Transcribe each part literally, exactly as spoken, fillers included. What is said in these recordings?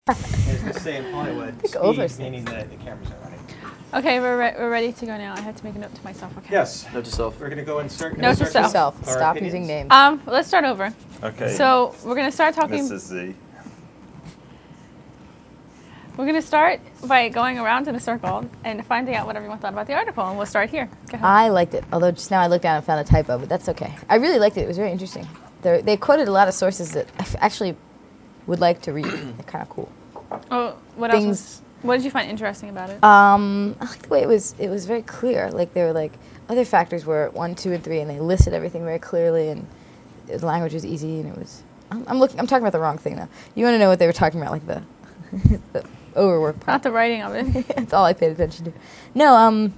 As we say in Hollywood, speed meaning that the cameras are running. Okay, we're, re- we're ready to go now. I have to make a note to myself, okay? Yes. Note to self. We're going to go insert. Note to self. Self. Stop using names. Um, let's start over. Okay. So we're going to start talking. Missus Z. We're going to start by going around in a circle and finding out what everyone thought about the article, and we'll start here. Go ahead. I liked it, although just now I looked down and found a typo, but that's okay. I really liked it. It was very interesting. They're, they quoted a lot of sources that I f- actually would like to read. They're kind of cool. Oh, what Things, else? Was, what did you find interesting about it? Um, I liked the way it was. It was very clear. Like there were like other factors were one, two, and three, and they listed everything very clearly, and the language was easy, and it was. I'm, I'm looking. I'm talking about the wrong thing though. You want to know what they were talking about, like the, the overwork part. Not the writing of it. That's all I paid attention to. No, um,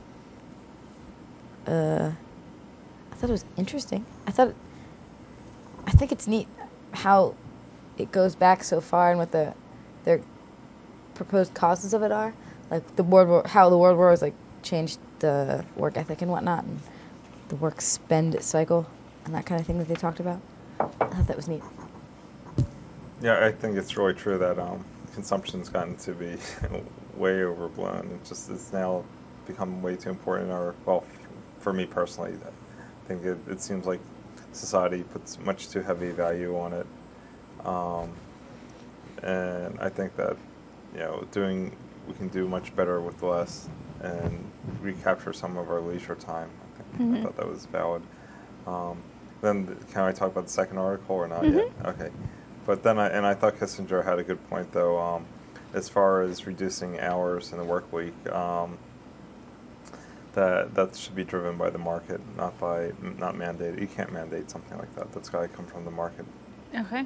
uh, I thought it was interesting. I thought, I think it's neat how it goes back so far and what the their proposed causes of it are. Like the world war, how the world war has like changed the work ethic and whatnot, and the work spend cycle and that kind of thing that they talked about. I thought that was neat. Yeah, I think it's really true that um, consumption's gotten to be way overblown. It just is now become way too important in our, well, f- for me personally, I think it, it seems like society puts much too heavy value on it. Um, and I think that, you know, doing, we can do much better with less and recapture some of our leisure time. I, think, Mm-hmm. I thought that was valid. Um, then, th- can I talk about the second article or not Mm-hmm. yet? Okay. But then, I, and I thought Kissinger had a good point, though, um, as far as reducing hours in the work week. Um, that that should be driven by the market, not by not mandated. You can't mandate something like that. That's got to come from the market. Okay.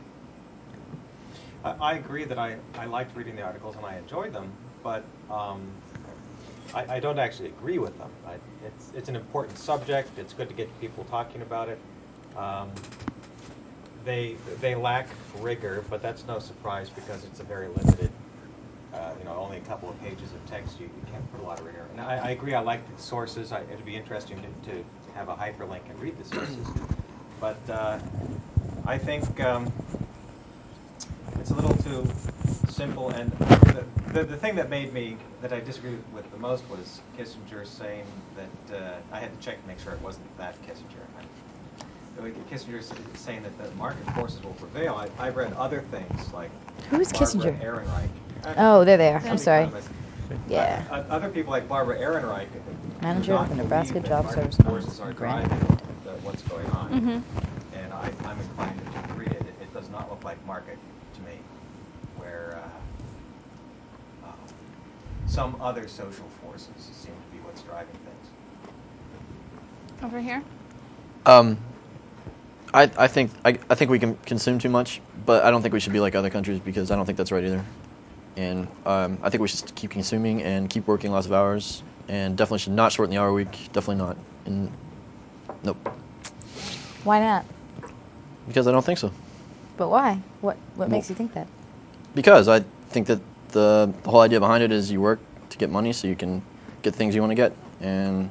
I, I agree that I, I liked reading the articles and I enjoyed them, but um, I, I don't actually agree with them. I, it's it's an important subject. It's good to get people talking about it. Um, they they lack rigor, but that's no surprise because it's a very limited, uh, you know, only a couple of pages of text. You, you can't put a lot of rigor. And I, I agree. I like the sources. I, it'd be interesting to, to have a hyperlink and read the sources. But uh, I think um, it's a little too simple. And the, the the thing that made me that I disagreed with the most was Kissinger saying that uh, I had to check to make sure it wasn't that Kissinger. Kissinger is saying that the market forces will prevail. I, I've read other things like Who is Barbara Kissinger? Ehrenreich. Oh, there they are. Some I'm sorry. economists. Yeah. Uh, other people like Barbara Ehrenreich Manager do of not the believe Nebraska that Job market Service forces are Grant. driving the, what's going on. Mm-hmm. And I, I'm inclined to agree. It, it does not look like market to me, where uh, uh, some other social forces seem to be what's driving things. Over here. Um, I I think I, I think we can consume too much, but I don't think we should be like other countries because I don't think that's right either. And um, I think we should keep consuming and keep working lots of hours, and definitely should not shorten the hour week. Definitely not. And nope. Why not? Because I don't think so. But why? What what Well, makes you think that? Because I think that the, the whole idea behind it is you work to get money so you can get things you want to get, and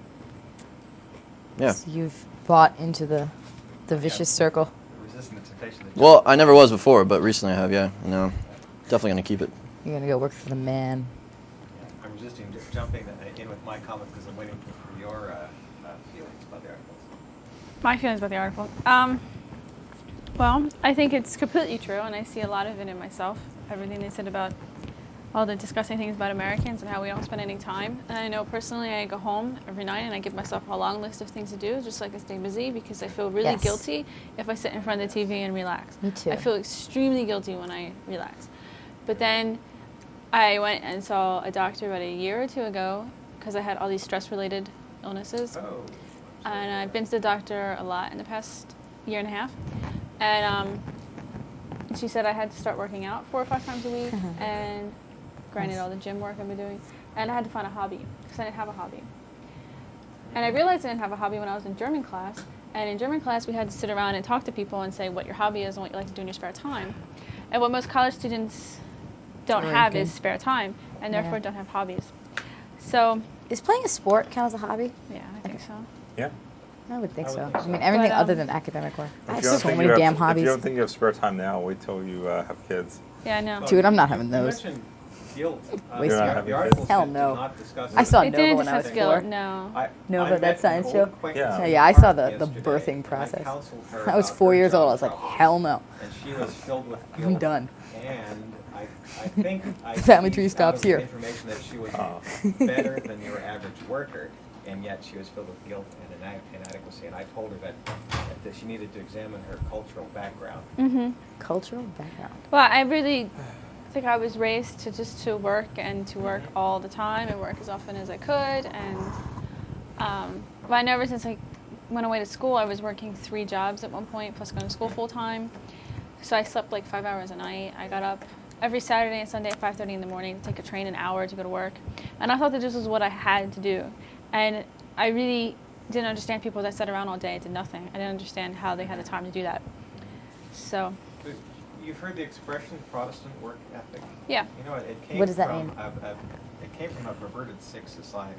yeah. So you've bought into the the vicious circle. Resisting the temptation. Well, I never was before, but recently I have. Yeah. No, definitely gonna keep it. You're gonna go work for the man. Yeah, I'm resisting j- jumping in with my comments because I'm waiting for, for your uh, uh, feelings about the articles. My feelings about the article. Um, well, I think it's completely true, and I see a lot of it in myself. Everything they said about all the disgusting things about Americans and how we don't spend any time. And I know personally I go home every night and I give myself a long list of things to do just so I can stay busy because I feel really Yes. guilty if I sit in front of the T V and relax. Me too. I feel extremely guilty when I relax. But then I went and saw a doctor about a year or two ago because I had all these stress-related illnesses. Oh. And I've been to the doctor a lot in the past year and a half. And um, she said I had to start working out four or five times a week and granted all the gym work I've been doing, and I had to find a hobby because I didn't have a hobby. And I realized I didn't have a hobby when I was in German class, and in German class we had to sit around and talk to people and say what your hobby is and what you like to do in your spare time. And what most college students don't have Drinking. is spare time, and Yeah. therefore don't have hobbies. So, Is playing a sport count as a hobby? yeah, I think Okay. so. Yeah. I would think I would so. think so. I mean, everything But, other um, than academic work. I If have you don't so think many you have, damn If hobbies. you don't think you have spare time now, wait till you uh, have kids. Yeah, I know. So Dude, I'm you- not you- having you those. mentioned guilt. Uh, Waste the, of ar- money. the articles Hell did, no. did not discuss I it. saw They Nova didn't when I was discuss four. guilt. No. I, Nova, I met that an science old show. acquaintance Yeah. in Yeah, I saw park the, the yesterday, birthing and I process. counseled her I was about four her years old. job I was like, troubles, hell no. And she was filled with I'm guilt. done. And I, I think I Family teased tree out stops of the here. information that she was Oh. better than your average worker, and yet she was filled with guilt and ina- inadequacy. And I told her that, that she needed to examine her cultural background. Mm-hmm. Cultural background. Well, I really think I was raised to just to work and to work Mhm. all the time and work as often as I could. And um, but I know ever since I went away to school, I was working three jobs at one point, plus going to school full time. So I slept like five hours a night. I got up every Saturday and Sunday at five thirty in the morning to take a train an hour to go to work. And I thought that this was what I had to do. And I really didn't understand people that sat around all day and did nothing. I didn't understand how they had the time to do that. So, So you've heard the expression Protestant work ethic? yeah. You know, it came What does that from mean? A, a, it came from a perverted Sikh society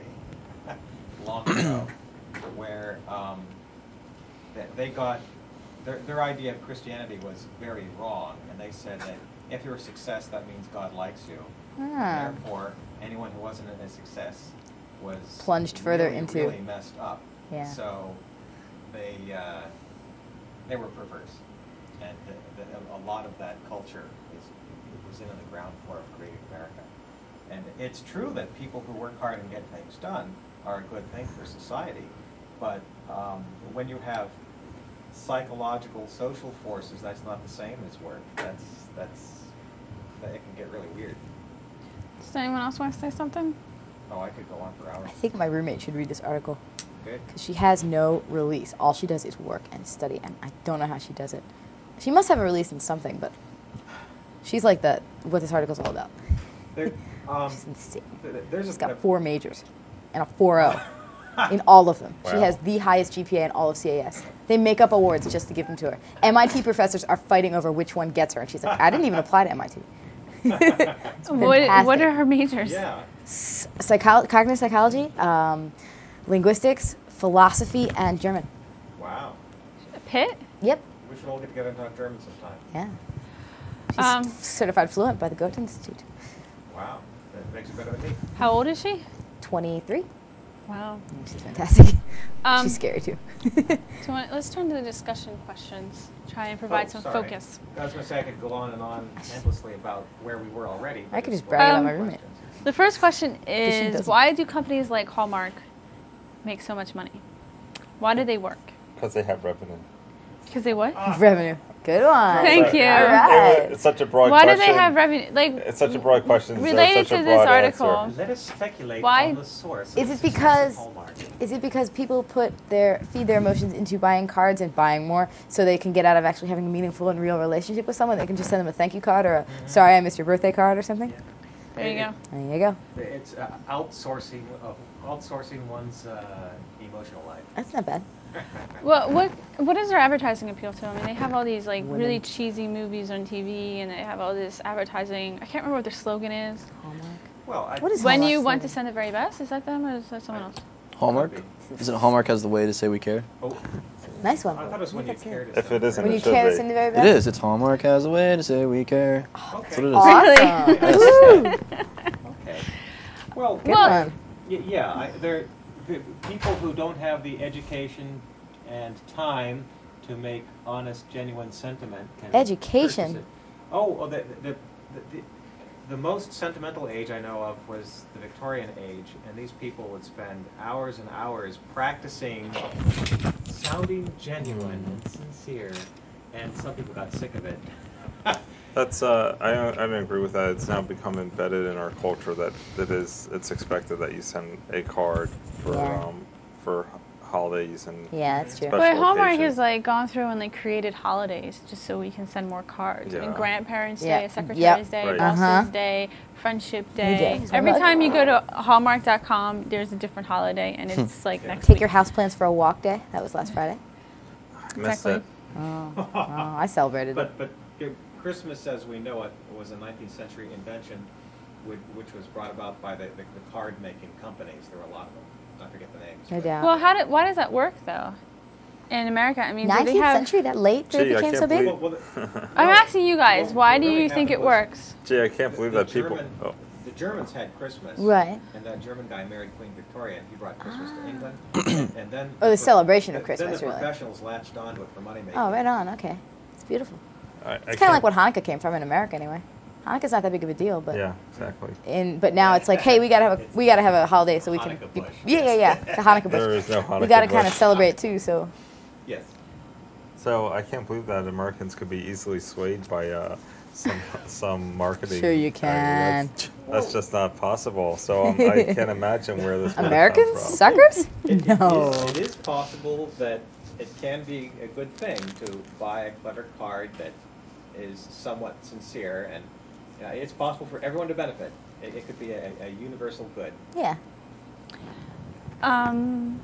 long ago, where um, they, they got their their idea of Christianity was very wrong, and they said that if you're a success, that means God likes you, Ah. and therefore anyone who wasn't a success was Plunged further really, into- really messed up. Yeah. So they uh, they were perverse, and the, the, a lot of that culture is was in on the ground floor of creating America. And it's true that people who work hard and get things done are a good thing for society, but um, when you have psychological, social forces, that's not the same as work. That's that's that it can get really weird. Does anyone else want to say something? Oh, I could go on for hours. I think my roommate should read this article Good. because she has no release. All she does is work and study, and I don't know how she does it. She must have a release in something, but she's like the what this article's all about. There, um, She's insane. th- th- there's She's a, got a- four majors and a four oh in all of them. She Wow. has the highest G P A in all of C A S. They make up awards just to give them to her. M I T professors are fighting over which one gets her, and she's like, I didn't even apply to M I T. It's What, what fantastic. are her majors? Yeah. S- psycho- cognitive psychology, um, linguistics, philosophy, and German. Wow. Pitt? Yep. We should all get together and talk German sometime. Yeah. She's Um, certified fluent by the Goethe Institute. Wow. That makes her better than me. How old is she? twenty-three. Wow. She's fantastic. Um, She's scary too. So I- let's turn to the discussion questions. Try and provide Oh, some sorry. focus. I was going to say I could go on and on endlessly about where we were already. I could but just it's brag about one my of the roommate. questions. The first question she is, doesn't. why do companies like Hallmark make so much money? Why do they work? Because they have revenue. Because they what? Ah. Revenue. Good one. Thank you. All It right. was- it's such a broad Why do question. they have revenue? Like, It's such a broad question. so related such a to this broad article. answer. Let us speculate Why- on the source of Is the it success because- of Hallmark. Is it because people put their feed their emotions into buying cards and buying more, so they can get out of actually having a meaningful and real relationship with someone? They can just send them a thank you card or a Mhm. sorry I missed your birthday card or something. Yeah. There you It- go. There you go. it- It's uh, outsourcing of outsourcing one's uh, emotional life. That's not bad. What what what is their advertising appeal to? I mean, they have all these like Women. really cheesy movies on T V, and they have all this advertising. I can't remember what their slogan is. Hallmark. Well, I, What is When Hallmark's you want to slogan? send the very best, is that them or is that someone I- else? Hallmark? Could Isn't it Hallmark has the way to say we care? Oh, Nice one. I thought it was I when you think that's cared. it. If it isn't, When it you should care be. to send the very It best. is. It's Hallmark has a way to say we care. Okay. That's what it is. Awesome. Yes. Woo! Okay. Well, Good Well- one. y- yeah, I, there, the people who don't have the education and time to make honest, genuine sentiment can Education? purchase it. Oh, well, the, the, the, the, the most sentimental age I know of was the Victorian age, and these people would spend hours and hours practicing sounding genuine and sincere, and some people got sick of it. That's uh, I don't, I don't agree with that. It's now become embedded in our culture that it is it's expected that you send a card for Yeah. um, for holidays and Yeah, that's true. Special But Hallmark occasions. has like gone through and like created holidays just so we can send more cards. I mean, Yeah. Grandparents' Yeah. Day, Secretary's Yep. Day, Right. Boss's Uh-huh. Day, Friendship We Day. did. Every Hug. time you go to Hallmark dot com, there's a different holiday, and it's like Yeah. next Take week. your houseplants for a walk day. That was last Friday. I missed Exactly. it. Oh, oh I celebrated it. But but uh, Christmas, as we know it, was a nineteenth century invention, which, which was brought about by the, the, the card making companies. There were a lot of them. I forget the names. No but- doubt. Well, how did why does that work though? in America? I mean, do they nineteenth have? century, that late that Gee, it I became can't so big? believe. Well, well, the- I'm asking you guys. Well, why what do really you think it happened was- works? Gee, I can't believe the that people. German- Oh. The Germans had Christmas, Right. And that German guy married Queen Victoria, and he brought Christmas Ah. to England. and, and then Oh, the pro- celebration of th- Christmas, Then the really. professionals latched onto it for money making. Oh, right on. Okay. It's beautiful. I, I It's kind of can't- like what Hanukkah came from in America, anyway. Hanukkah's not that big of a deal, but Yeah, exactly. in but now it's like, hey, we gotta have a, we gotta have a holiday so we can. Hanukkah Be, bush, yeah, yeah, yes. yeah. The Hanukkah There bush. is no Hanukkah We gotta kind of bush. celebrate too. So Yes. So I can't believe that Americans could be easily swayed by uh, some some marketing. Sure you uh, can. That's, that's just not possible. So um, I can't imagine where this would have Americans, come from. suckers? It, No. it, is, it is possible that it can be a good thing to buy a clever card that is somewhat sincere, and uh, it's possible for everyone to benefit. It, it could be a, a universal good. Yeah. Um,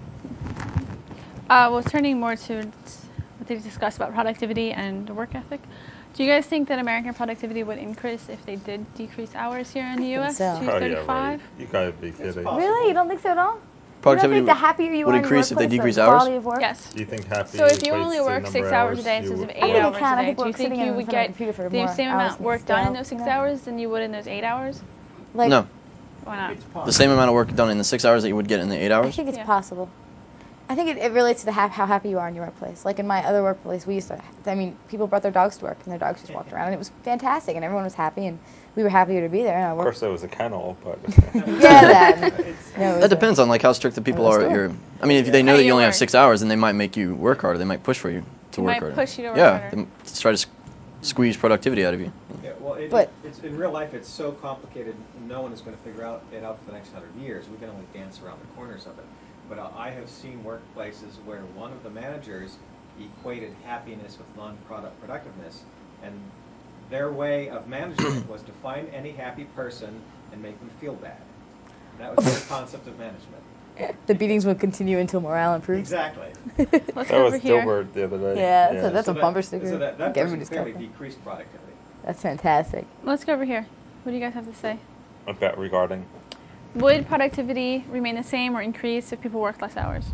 uh, well, turning more to what they discussed about productivity and work ethic. Do you guys think that American productivity would increase if they did decrease hours here in the I U think S so. to Oh yeah, thirty-five? right. You gotta be kidding. possible. Really? You don't think so at all? Productivity you don't think the happier you would are in your increase if they workplace, decrease the hours? quality of work? Yes. Do you think happy So if you equates only to work number six of hours a day you instead of would- eight I think they hours can. a I day, think do you work think sitting you in would front of a get computer for the more same hours amount than work just done in that, those six you know? hours than you would in those eight hours? Like, No, Why not? It's possible. the same amount of work done in the six hours that you would get in the eight I hours. think it's Yeah. possible. I think it, it relates to the ha- how happy you are in your workplace. Like in my other workplace, we used to, I mean, people brought their dogs to work and their dogs just walked around and it was fantastic and everyone was happy and we were happier to be there. And I Of worked. course, there was a kennel, but Yeah, that. It's, No, it was That a- depends on like how strict the people Oh, are that's at cool. your. I mean, if they know At that you your only have work. six hours, then they might make you work harder. They might push for you to They work might harder. push you to work yeah, harder. they m- to try to s- squeeze productivity out of you. yeah, well, it, But- it's, in real life, it's so complicated, no one is going to figure out it out for the next hundred years. We can only dance around the corners of it. But uh, I have seen workplaces where one of the managers equated happiness with non-productiveness, and their way of managing it was to find any happy person and make them feel bad. That was their concept of management. The beatings will continue until morale improves. Exactly. Let's that go was over here. Dilbert the other day. Yeah, that's a- that's So a that- bumper sticker. So that, I that think person everybody's got clearly that. decreased productivity. That's fantastic. Let's go over here. What do you guys have to say? Okay, regarding. Would productivity remain the same or increase if people worked less hours?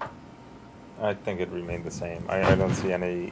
I think it remained the same. I, I don't see any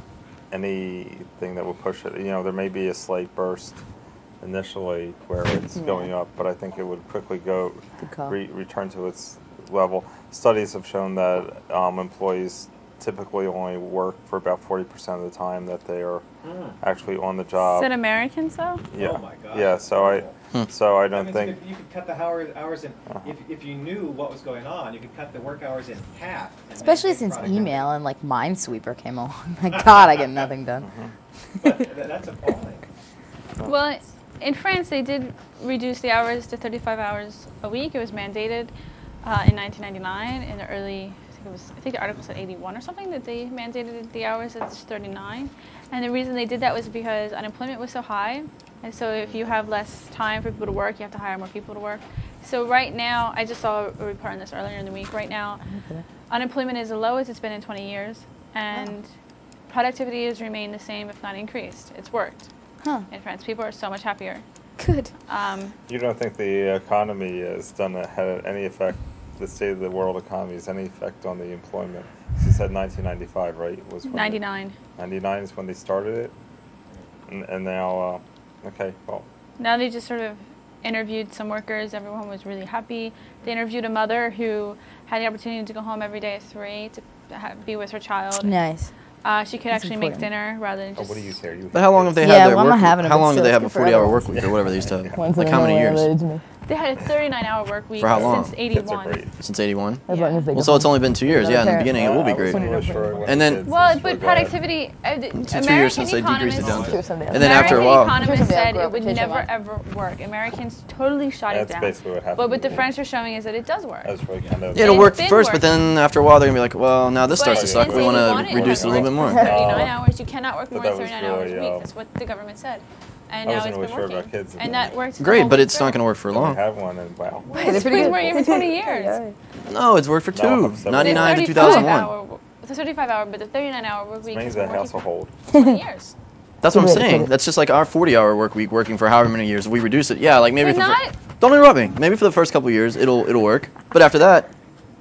anything that will push it. You know, there may be a slight burst initially where it's Yeah. going up, but I think it would quickly go Good call. re, return to its level. Studies have shown that um, employees typically only work for about forty percent of the time that they are actually on the job. Said Americans though? Yeah. Oh my gosh. Yeah. So I, Hmm. so I That don't means think. you could, you could cut the hours, hours in. Uh-huh. If, if you knew what was going on, you could cut the work hours in half. And Especially maintain since productivity. email and like Minesweeper came along. My God, I get nothing done. But th- that's appalling. Well, in France, they did reduce the hours to thirty-five hours a week. It was mandated uh, in nineteen ninety-nine. In the early, I think it was, I think the article said eighty-one or something that they mandated the hours at thirty-nine. And the reason they did that was because unemployment was so high, and so if you have less time for people to work, you have to hire more people to work. So right now, I just saw a report on this earlier in the week. Right now, unemployment is the lowest it's been in twenty years, and productivity has remained the same, if not increased. It's worked. Huh. In France, people are so much happier. Good. Um, You don't think the economy has done a, had any effect? The state of the world economy has any effect on the employment? You said nineteen ninety-five, right? Was when ninety-nine. ninety-nine is when they started it, and, and now, uh, okay, well, Now they just sort of interviewed some workers. Everyone was really happy. They interviewed a mother who had the opportunity to go home every day at three to ha- be with her child. Nice. Uh, she could That's actually important. make dinner rather than oh, just. what do you care? You But how long have they Yeah, had their well, I'm work? not having it, how but long still, did they it's have good a for forty-hour other work ones. week or whatever they used to have? Ones Like that how are many not years? related to me. They had a thirty-nine hour work week For how long? since Kids are eighty-one. great. Since eighty-one. As Yeah. long as they Well, go so it's home. only been two years. Another Yeah, in the parent. beginning it will be I great. wasn't really Put it sure up. when And the then- kids Well, were but glad. productivity. Uh, the Two, two years American since they decreased it down. economists- Sure, someday. And then after a American while, economists Sure, someday I'll said grow it up would and change never my ever work. Americans totally shot That's it down. basically what happened But what to the me. French are showing is that it does work. That was really kind of. yeah, it'll It's work been first, but working. then after a while they're gonna be like, well, now this But starts to suck. since We want eighty-one, to it reduce has it a little bit worked more. for thirty-nine Uh, hours. You cannot work but more that than was thirty-nine hours a really, week. uh, That's what the government said. And I now wasn't it's really been sure working. about kids and then. that works. the Great, whole but week it's not through. gonna work for I only long. have one, and wow. But it's pretty been good. working for twenty Yeah, years. yeah. No, it's worked for No, two. I'm seven. ninety-nine to The two thousand one. hour, the thirty-five hour, but the thirty-nine hour work week This has means been a working for household. twenty years. That's what I'm Good way to put saying. it. That's just like our forty-hour work week working for however many years. We reduce it. Yeah, like maybe But for not- don't interrupt me. Maybe for the first couple of years it'll it'll work, but after that,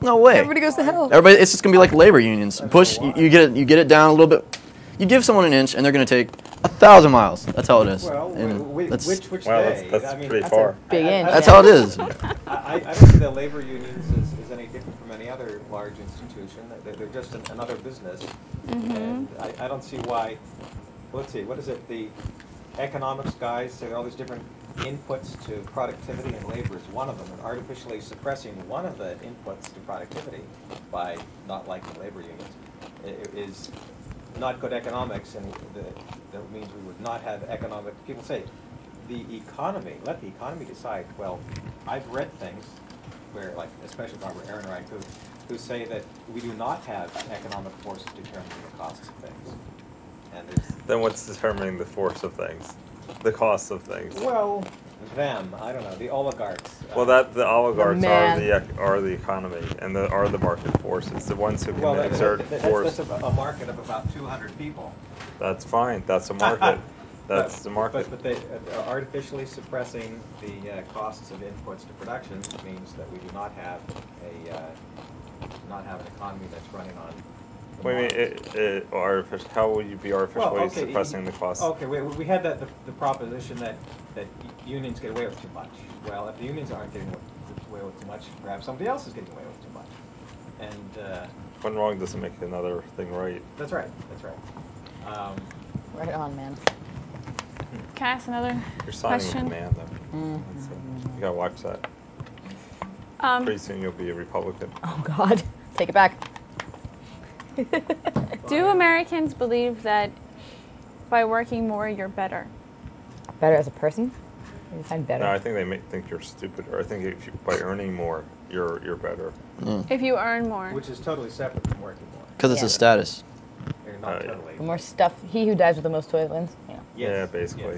No way. Everybody goes to hell. Everybody, it's just gonna be like labor unions. I don't Push, know you, why. you get it, you get it down a little bit. You give someone an inch, and they're gonna take a thousand miles. That's how it is. Well, And wh- wh- that's, which which Wow, day? that's, that's I mean, pretty That's far. a big I- I- inch. I that's don't how it see- is. I, I I don't see the labor unions as, as any different from any other large institution. They're, they're just an, another business, and I, I don't see why. Let's see, what is it? The economics guys say all these different inputs to productivity, and labor is one of them. And artificially suppressing one of the inputs to productivity by not liking labor unions i- i- is not good economics, and the, that means we would not have economic. People say the economy, let the economy decide. Well, I've read things where, like, especially Barbara Ehrenreich, who, who say that we do not have economic forces determining the costs of things. And there's, Then what's determining the force of things? The cost of things? well, them, I don't know, the oligarchs. Well, uh, that the oligarchs The are man. the ec- are the economy and the, are the market forces. The ones who can well, that, exert that, that, force. that's, that's a, a market of about two hundred people. That's fine. That's a market. That's But- the market. But, but they, uh, artificially suppressing the uh, costs of inputs to production means that we do not have a, uh, not have an economy that's running on Wait a minute, commodities. it, it, artificial, how will you be artificially Well, okay, suppressing y- the cost? Okay, we, we had that, the, the proposition that, that unions get away with too much. Well, if the unions aren't getting away with too much, perhaps somebody else is getting away with too much. And, uh, One wrong doesn't make another thing right. that's right, that's right. Um, Right on, man. Can I ask another You're signing question? a command, though. That's it. You gotta watch that. Um, Pretty soon you'll be a Republican. Oh God, take it back. do Americans believe that by working more, you're better? Better as a person? You find better. No, I think they may think you're stupider. I think if you, by earning more, you're you're better. If you earn more. which is totally separate from working more. Because it's Yeah. a status. They're not Uh, yeah. totally. The more stuff, he who dies with the most toys wins. Yeah. Yes, Yeah, basically.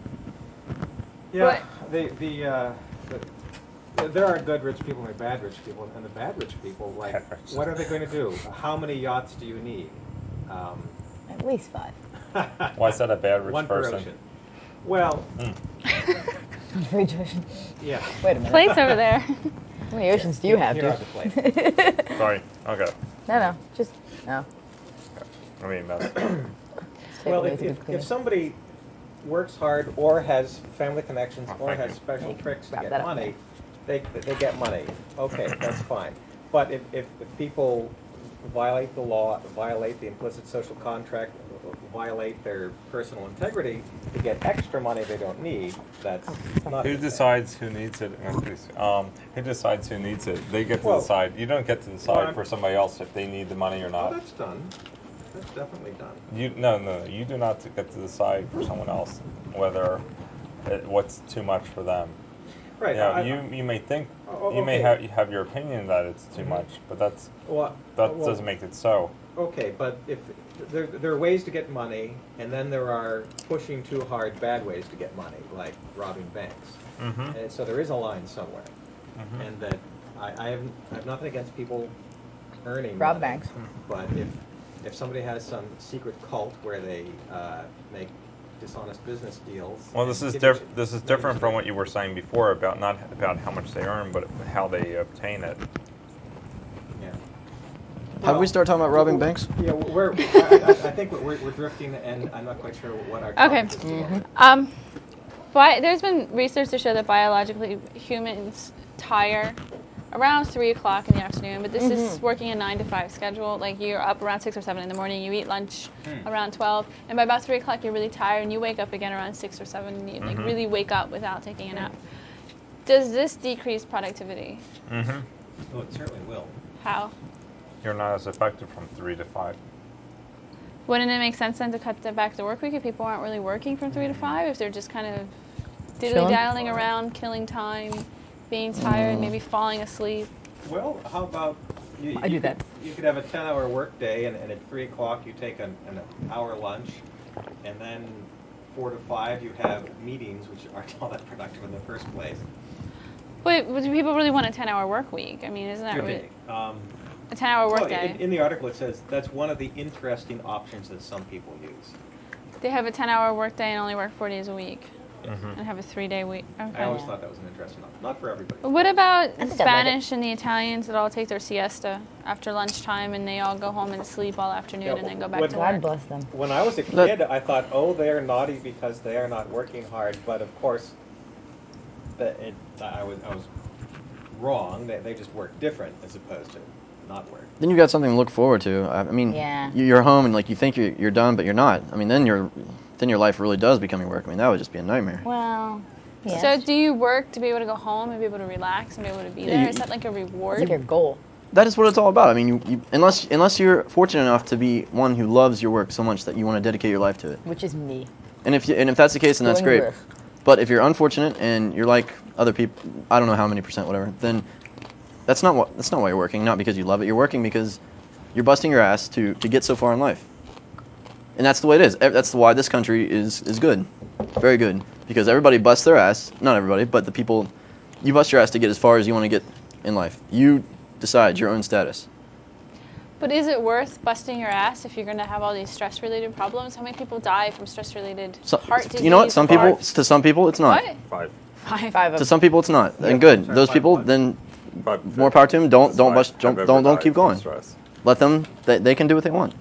yes. Yeah, the, the, uh, the, there are good rich people and bad rich people, and the bad rich people, like, Bad rich. what are they going to do? How many yachts do you need? Um, At least five. Why is that a bad rich One per person? ocean. Well, Free ocean. yeah. Wait a minute. Plates over there. How many oceans do you have, Here are dude? the plates. Sorry. Okay. No, no, just no. I mean, that's Well, Take if, away if, the if somebody works hard or has family connections Oh, or thank has you. special Thank you. tricks to Wrap get that up money, they, they get money. Okay, that's fine. But if, if, if people violate the law, violate the implicit social contract, violate their personal integrity to get extra money they don't need, that's not a who good thing. decides who needs it. uh, please, Um, who decides who needs it? They get to Well- decide. You don't get to decide Well, I'm- for somebody else if they need the money or Oh, not. that's done. That's definitely done. You no no. You do not get to decide for someone else whether it, what's too much for them. Right. You know, I- you you may think Oh, you may okay. have you have your opinion that it's too Mhm. much, but that's Well, that well, doesn't make it so. Okay, but if there, there are ways to get money, and then there are pushing too hard bad ways to get money, like robbing banks. Mm-hmm. And so there is a line somewhere, Mm-hmm. and that I, I have I have nothing against people earning Rob money, banks. but if if somebody has some secret cult where they uh, make dishonest business deals. Well, and this is give diff- each- this is money different to from the- what you were saying before about not about how much they earn, but how they obtain it. Yeah. How do we Well, start talking about robbing w- banks? Yeah, we're. I, I, I think we're, we're drifting, and I'm not quite sure what our Okay. topic is. at the moment. Um, bi- there's been research to show that biologically humans tire around three o'clock in the afternoon, but this is working a nine to five schedule. Like you're up around six or seven in the morning, you eat lunch Hmm. around twelve, and by about three o'clock you're really tired, and you wake up again around six or seven, and you like Mhm. really wake up without taking a nap. Does this decrease productivity? Mm-hmm. Oh, it certainly will. How? You're not as effective from three to five. Wouldn't it make sense then to cut the back the work week if people aren't really working from three to five? If they're just kind of diddly Chilling? daddling around, killing time, being tired, maybe falling asleep. Well, how about you? I you do could, that. You could have a ten-hour workday, and, and at three o'clock you take an, an hour lunch, and then four to five you have meetings, which aren't all that productive in the first place. But, but do people really want a ten-hour work week? I mean, isn't that Good really day. Um, a ten-hour well, workday? in, in the article it says that's one of the interesting options that some people use. They have a ten-hour workday and only work four days a week. Yes. Mhm. and have a three-day week. I Okay. always Yeah. thought that was an interesting. Not, not for everybody. But what about I the think I like it. Spanish and the Italians that all take their siesta after lunchtime and they all go home and sleep all afternoon Yeah, and then go back when- to God work? bless them. When I was a Look. kid, I thought, oh, they are naughty because they are not working hard. But of course, that it, I was I was wrong. They, they just work different as opposed to not work. Then you got something to look forward to. I I mean, Yeah. you- you're home and like you think you're, you're done, but you're not. I mean, then you're then your life really does become your work. I mean, that would just be a nightmare. Well, yeah. So do you work to be able to go home and be able to relax and be able to be Yeah, there? you- Is that like a reward? It's like your goal. That is what it's all about. I mean, you, you, unless unless you're fortunate enough to be one who loves your work so much that you want to dedicate your life to it. Which is me. And if you, and if that's the case, then that's Doing great. this. But if you're unfortunate and you're like other people, I don't know how many percent, whatever, then that's not what that's not why you're working. Not because you love it. You're working because you're busting your ass to, to get so far in life. And that's the way it is. Ev- That's why this country is, is good, very good, because everybody busts their ass. Not everybody, but the people. You bust your ass to get as far as you want to get in life. You decide your own status. But is it worth busting your ass if you're going to have all these stress-related problems? How many people die from stress-related So, heart disease? you know what? Some or- people, to some people, it's not. What? Five. Five. Five To of some people, it's not. Yeah, And good. sorry, Those five people, what? then Five more power to them. Don't That's don't why bust, I've don't ever don't, don't died keep from going. stress. Let them. They, they can do what they want.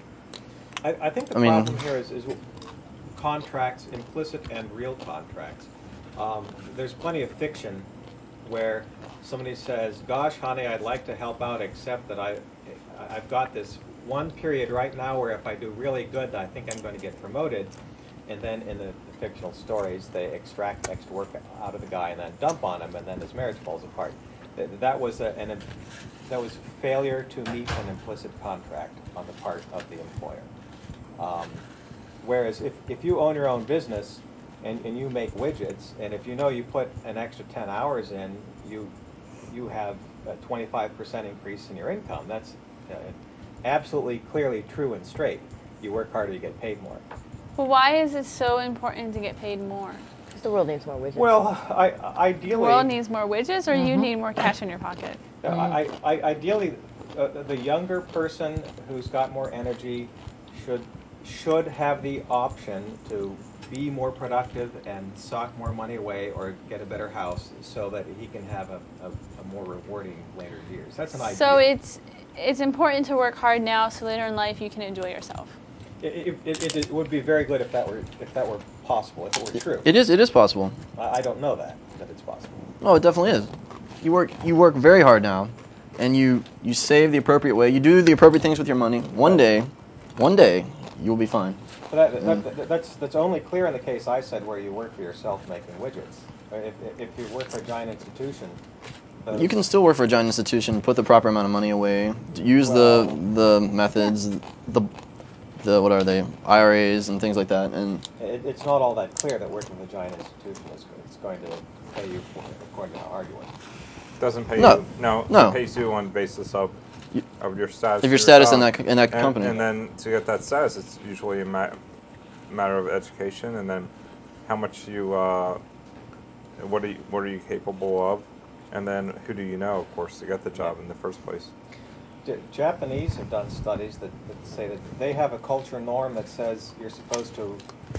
I, I think the I mean- problem here is, is contracts, implicit and real contracts. Um, there's plenty of fiction where somebody says, "Gosh, honey, I'd like to help out, except that I, I've got this one period right now where if I do really good, I think I'm going to get promoted." And then in the, the fictional stories, they extract extra work out of the guy and then dump on him, and then his marriage falls apart. That, that was a, an that was failure to meet an implicit contract on the part of the employer. Um, whereas if, if you own your own business and, and you make widgets, and if you know you put an extra ten hours in, you you have a twenty-five percent increase in your income. That's uh, absolutely clearly true and straight. You work harder, you get paid more. But why is it so important to get paid more? Because the world needs more widgets. Well, I, The ideally, world needs more widgets, or you need more cash in your pocket? Uh, I, I, ideally, uh, the younger person who's got more energy should should have the option to be more productive and sock more money away or get a better house so that he can have a, a, a more rewarding later years. That's an idea. So it's it's important to work hard now, so later in life you can enjoy yourself. It, it, it, it would be very good if that were if that were possible, if it were true. It is. It is possible. I, I don't know that that it's possible. Oh, it definitely is. You work. You work very hard now, and you you save the appropriate way. You do the appropriate things with your money. One day, one day, you'll be fine. But that, that, that, that's that's only clear in the case I said where you work for yourself making widgets. If if you work for a giant institution, those, You can still work for a giant institution, put the proper amount of money away, use Well, the the methods, the the what are they, I R As and things like that, and It, it's not all that clear that working with a giant institution is it's going to pay you for, according to how hard you work. Doesn't pay No. you. No. No. It pays you on basis of You- of your status. Of your in status in job. that- in that and, company. And then to get that status, it's usually a ma- matter of education, and then how much you, uh, what are you, what are you capable of, and then who do you know, of course, to get the job in the first place. J- Japanese have done studies that, that say that they have a culture norm that says you're supposed to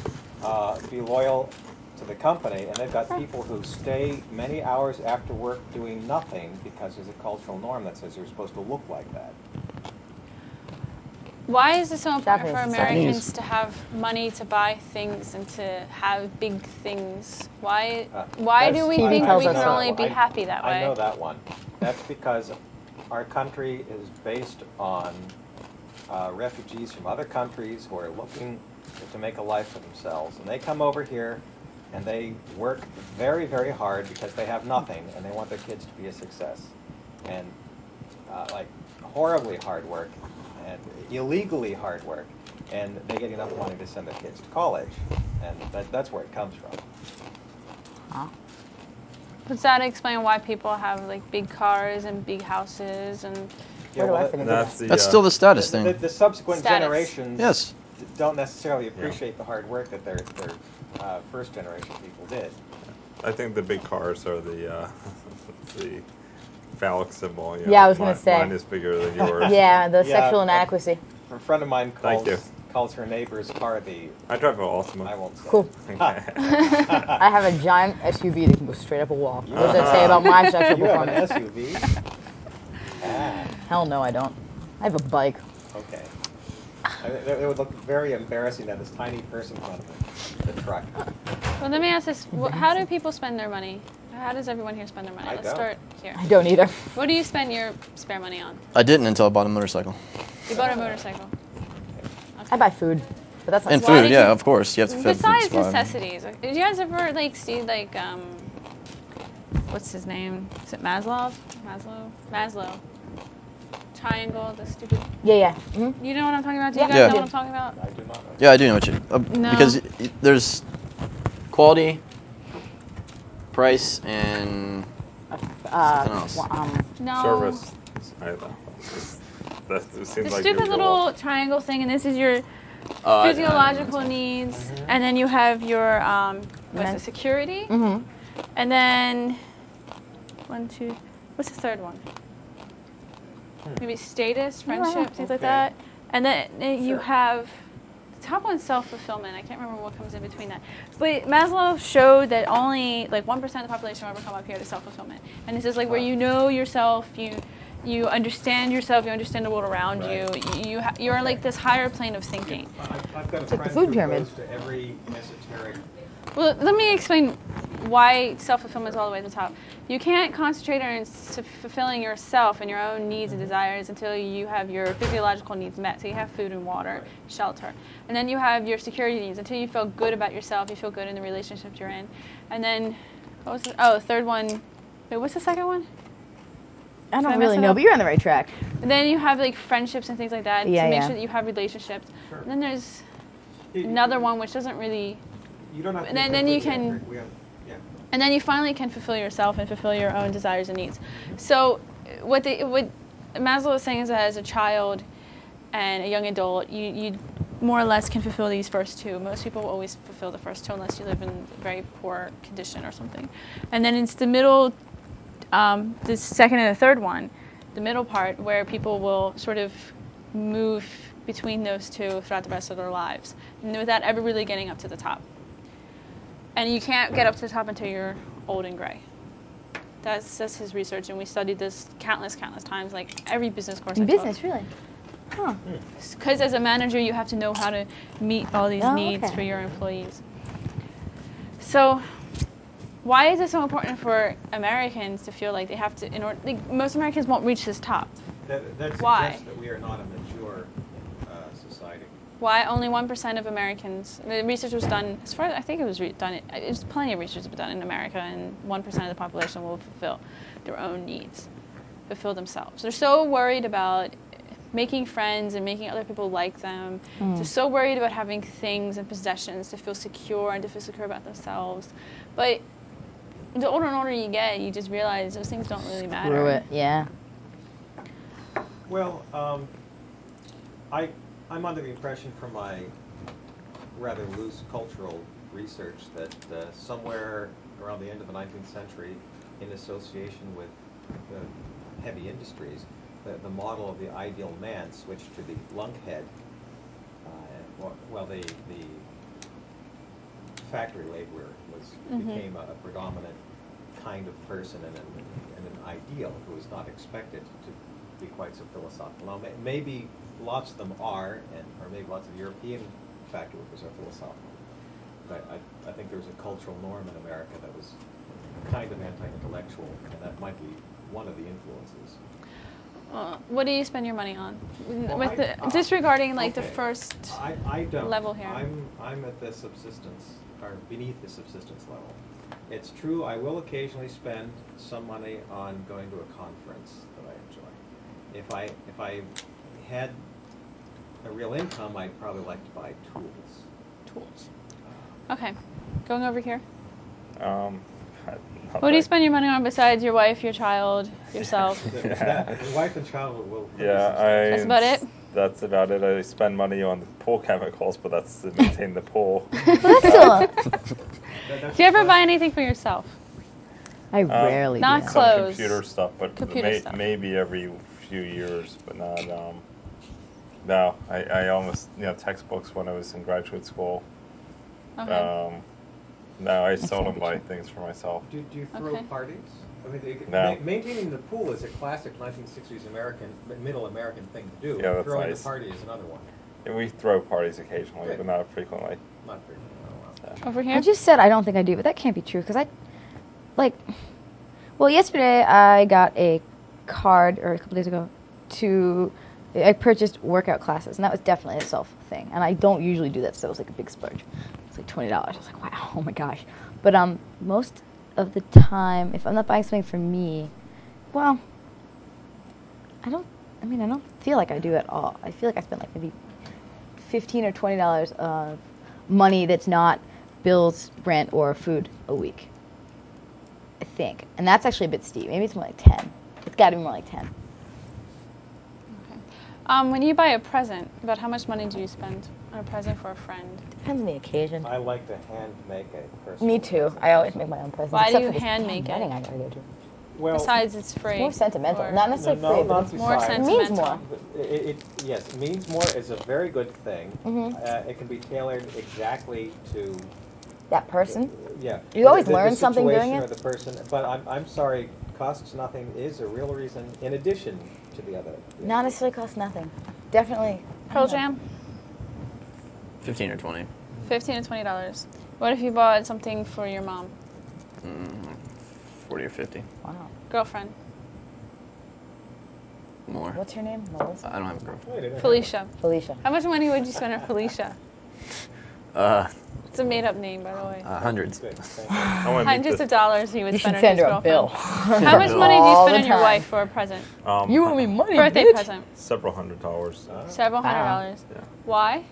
uh, be loyal to the company, and they've got people who stay many hours after work doing nothing because there's a cultural norm that says you're supposed to look like that. Why is it so important for Japanese. Americans Japanese. to have money to buy things and to have big things? Why Uh, why that's- do we T V think tells we us can so. only be I- happy that way? I know that one. That's because our country is based on uh, refugees from other countries who are looking to make a life for themselves. And they come over here and they work very, very hard because they have nothing and they want their kids to be a success. And uh, like horribly hard work and illegally hard work. And they get enough money to send their kids to college. And that, that's where it comes from. Huh? Does that explain why people have like big cars and big houses and Where do I that- fit into That's that? the. that's uh, still the status the, thing. the, the subsequent Status. generations Yes. d- don't necessarily appreciate the hard work that their, their uh, first generation people did. I think the big cars are the uh, the phallic symbol. You Yeah, know, I was gonna mine, say. mine is bigger than yours. Yeah, the Yeah, sexual uh, inadequacy. A friend of mine Thank calls you. calls her neighbor's car the. I drive an Altima. I won't say. Cool. Okay. I have a giant S U V that can go straight up a wall. What does that say about my sexual You have an performance? S U V. Ah, Hell no, I don't. I have a bike. okay. I- It it would look very embarrassing to have this tiny person in front of it. The truck. Well, let me ask this: wh- How do people spend their money? How does everyone here spend their money? I Let's don't. start here. I don't either. What do you spend your spare money on? I didn't until I bought a motorcycle. You bought a motorcycle. I buy food, but that's not And Why food, did yeah, you- of course. You have to have food to Besides survive. necessities, did you guys ever like see like um, what's his name? Is it Maslow? Maslow? Maslow. Triangle. The stupid. Yeah, yeah. Mm-hmm. You know what I'm talking about? Do Yeah. you guys Yeah. know what I'm talking about? I do not know. Yeah, I do know what you. Uh, No. Because y- y- there's quality, price, and Uh, Something else. well, um, No. Service. I don't know. It's- That it The seems like stupid you're little triangle thing, and this is your uh, I- I- physiological needs, and then you have your um, what's Men- it? Security, mm-hmm. and then one, two. What's the third one? Maybe status, friendship, things like Okay. that. And then uh, you Sure. have the top one's self-fulfillment. I can't remember what comes in between that. But Maslow showed that only like one percent of the population will ever come up here to self-fulfillment. And this is like where you know yourself, you you understand yourself, you understand the world around Right. you. You, you ha- you're Okay. like this higher plane of thinking. I've, I've got a like the friend food who pyramid. goes to every esoteric. Well, let me explain why self-fulfillment is all the way at the top. You can't concentrate on s- fulfilling yourself and your own needs and desires until you have your physiological needs met. So you have food and water, Right. shelter. And then you have your security needs until you feel good about yourself, you feel good in the relationship you're in. And then, what was the, oh, the third one, wait, what's the second one? I Did I don't mess really it know, up? but you're on the right track. And then you have like friendships and things like that Yeah, to make yeah. sure that you have relationships. Sure. And then there's You- another you- one which doesn't really, You don't have to. And be then- then you completely can- accurate. We have, yeah. and then you finally can fulfill yourself and fulfill your own desires and needs. So what they what Maslow is saying is that as a child and a young adult, you, you more or less can fulfill these first two. Most people will always fulfill the first two unless you live in a very poor condition or something. And then it's the middle, um, the second and the third one, the middle part where people will sort of move between those two throughout the rest of their lives and without ever really getting up to the top. And you can't get up to the top until you're old and gray. That's that's his research, and we studied this countless, countless times, like every business course. In I took. business, really? Huh. Because as a manager, you have to know how to meet all these Oh, needs okay. for your employees. So, why is it so important for Americans to feel like they have to? In order, like, most Americans won't reach this top. That, that Why? suggests that we are not a mature uh, society. Why only one percent of Americans? The research was done. As far as I think it was re- done. It was plenty of research done in America, and one percent of the population will fulfill their own needs, fulfill themselves. They're so worried about making friends and making other people like them. They're so worried about having things and possessions to feel secure and to feel secure about themselves. But the older and older you get, you just realize those things don't really matter. Screw it. Yeah. Well, um, I, I'm under the impression from my rather loose cultural research that uh, somewhere around the end of the nineteenth century, in association with the heavy industries, the, the model of the ideal man switched to the lunkhead. Uh, well, well, the, the factory laborer was became a, a predominant kind of person and an, and an ideal who is not expected to be quite so philosophical. Now, may, maybe lots of them are, and or maybe lots of European factory workers are philosophical. But I, I think there was a cultural norm in America that was kind of anti-intellectual, and that might be one of the influences. Uh, what do you spend your money on? Well, With I- the, uh, disregarding like the okay. first. I, I don't. level here. I'm I'm at the subsistence, or beneath the subsistence level. It's true, I will occasionally spend some money on going to a conference that I enjoy. If I if I had a real income, I'd probably like to buy tools. Tools. Okay, going over here. Um, What do you spend your money on besides your wife, your child, yourself? The, that, the wife and child will. will Yeah, I. That's about it? That's about it. I spend money on the pool chemicals, but that's to maintain the pool. Well, that's still. That, that's Do you ever fun. buy anything for yourself? I Um, rarely Not do. Some close. Clothes. computer stuff, but Computer may, stuff. maybe every few years, but not. Um, No, I, I almost, you know, textbooks when I was in graduate school. Okay. Um, no, I can't seldom be buy true. things for myself. Do, do you throw Okay. parties? I mean, they, No. ma- maintaining the pool is a classic nineteen sixties American, middle American thing to do. Yeah, that's Throwing nice. the party is another one. And we throw parties occasionally, Good. but not frequently. Not frequently. Oh, wow. Over here. I just said I don't think I do, but that can't be true because I, like, well, yesterday I got a card, or a couple days ago, to, I purchased workout classes, and that was definitely a self thing. And I don't usually do that, so it was like a big splurge. It's like twenty dollars. I was like, wow, oh my gosh. But um, most of the time, if I'm not buying something for me, well, I don't, I mean, I don't feel like I do at all. I feel like I spend like maybe fifteen or twenty dollars of money that's not bills, rent, or food a week. I think, and that's actually a bit steep. Maybe it's more like ten. It's got to be more like ten. Okay. Um, when you buy a present, about how much money do you spend on a present for a friend? Depends on the occasion. I like to hand make a personal Me too. present. I always make my own presents. Why do except you for this hand damn make it? wedding I gotta go to. Well, Besides, it's free. It's more sentimental. or- Not necessarily No, no, free, but not it's More besides. It means sentimental. more. It, it, yes, it means more is a very good thing. Mhm. Uh, it can be tailored exactly to That person. yeah. You the- always the, the learn something doing situation it. or the person. But I'm I'm sorry, costs nothing is a real reason in addition to the other. the Not other necessarily costs nothing. Definitely. Pearl Jam, Fifteen or twenty. fifteen to twenty dollars. What if you bought something for your mom, Mm, like Forty or fifty. Wow. girlfriend, More. What's her name? Melissa. I don't have a girlfriend. Wait, I didn't have Felicia? Felicia. How much money would you spend on Felicia? Uh, It's a made-up name, by the way. uh hundreds. Good, thank you. I want to meet Hundreds this. of dollars he would You spend should on send his her a bill. girlfriend. How much Bill. money do you All spend the on your time. wife for a present? Um, You owe me money, Birthday bitch. present. Several hundred dollars. Ah. Several hundred Wow. dollars. Yeah. Why?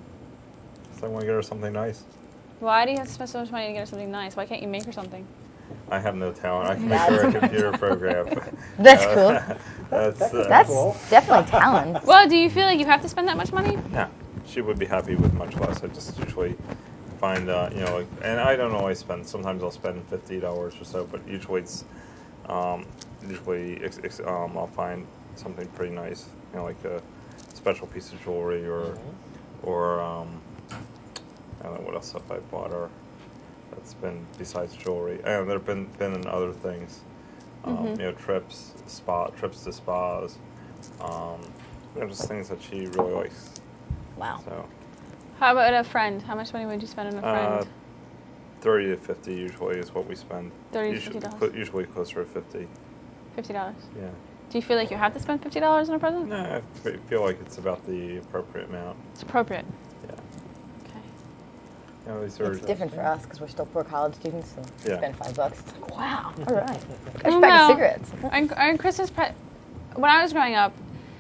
So I want to get her something nice. Why do you have to spend so much money to get her something nice? Why can't you make her something? I have no talent. I can make her a computer program. That's Uh, cool. That's uh, That's Cool. definitely talent. Well, do you feel like you have to spend that much money? yeah. She would be happy with much less. I just usually find, uh, you know, like, and I don't always spend. Sometimes I'll spend fifty dollars or so, but usually it's, um, usually ex- ex- um, I'll find something pretty nice. You know, like a special piece of jewelry or, or um, I don't know what else have I bought her. That's been besides jewelry, and there've been been in other things. Um, Mhm. You know, trips, spa trips to spas. Um, you know, just things that she really likes. Wow. So, How about a friend? How much money would you spend on a friend? uh, thirty to fifty usually is what we spend. thirty to usually, fifty dollars. cl- usually closer to fifty. Fifty dollars. Yeah. Do you feel like you have to spend fifty dollars on a present? No, I f- feel like it's about the appropriate amount. It's appropriate. Yeah. Okay. You know, these are It's different for us because we're still poor college students, so we Yeah. spend five bucks. It's like, wow, all right. I Well, should pack no. of cigarettes. On, on Christmas, pre- when I was growing up,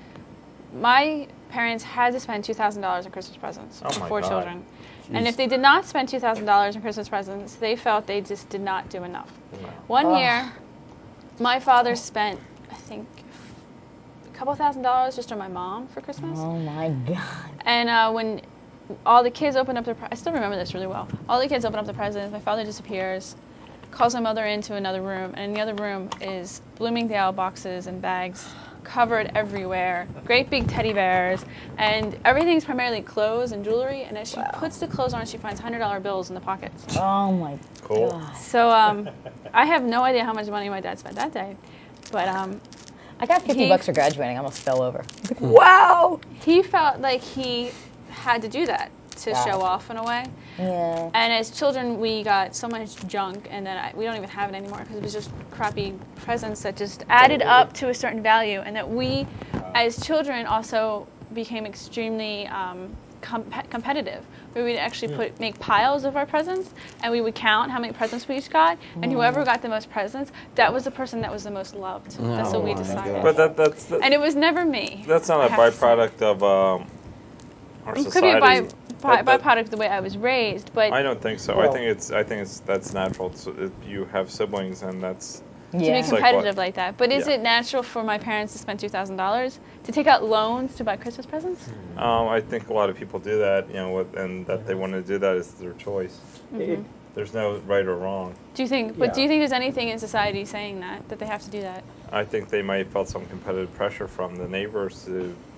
my parents had to spend two thousand dollars on Christmas presents Oh for my four God. children. And Jeez. if they did not spend two thousand dollars on Christmas presents, they felt they just did not do enough. No. One Ugh. year, my father spent, I think, a couple thousand dollars just on my mom for Christmas. Oh my god. And uh, when all the kids opened up their, pre- I still remember this really well. All the kids open up the presents. My father disappears, calls my mother into another room, and in the other room is Bloomingdale boxes and bags covered everywhere, great big teddy bears, and everything's primarily clothes and jewelry. And as she Wow. puts the clothes on, she finds hundred dollar bills in the pockets. Oh my Cool. god. So um, I have no idea how much money my dad spent that day, but um, I got fifty He- bucks for graduating. I almost fell over. Wow. he felt like he had to do that to Got show it. off in a way. Yeah. And as children, we got so much junk, and then I, we don't even have it anymore because it was just crappy presents that just added up to a certain value, and that we, as children, also became extremely um, com- competitive. We would actually put make piles of our presents, and we would count how many presents we each got, and whoever got the most presents, that was the person that was the most loved. That's what Oh we my decided. God. But that that's that, And it was never me. that's not I a have to say. byproduct of um, our It could society. be a by, by, That- that- byproduct of the way I was raised, but I don't think so. I Well- think it's I think it's that's natural. It's, it, you have siblings, and that's to be Yeah. It's like competitive what- like that. But is yeah. it natural for my parents to spend two thousand dollars to take out loans to buy Christmas presents? Um, I think a lot of people do that, you know, what- and that they want to do that is their choice. It, There's no right or wrong. Do you think? But do Yeah. you think there's anything in society saying that that they have to do that? I think they might have felt some competitive pressure from the neighbors to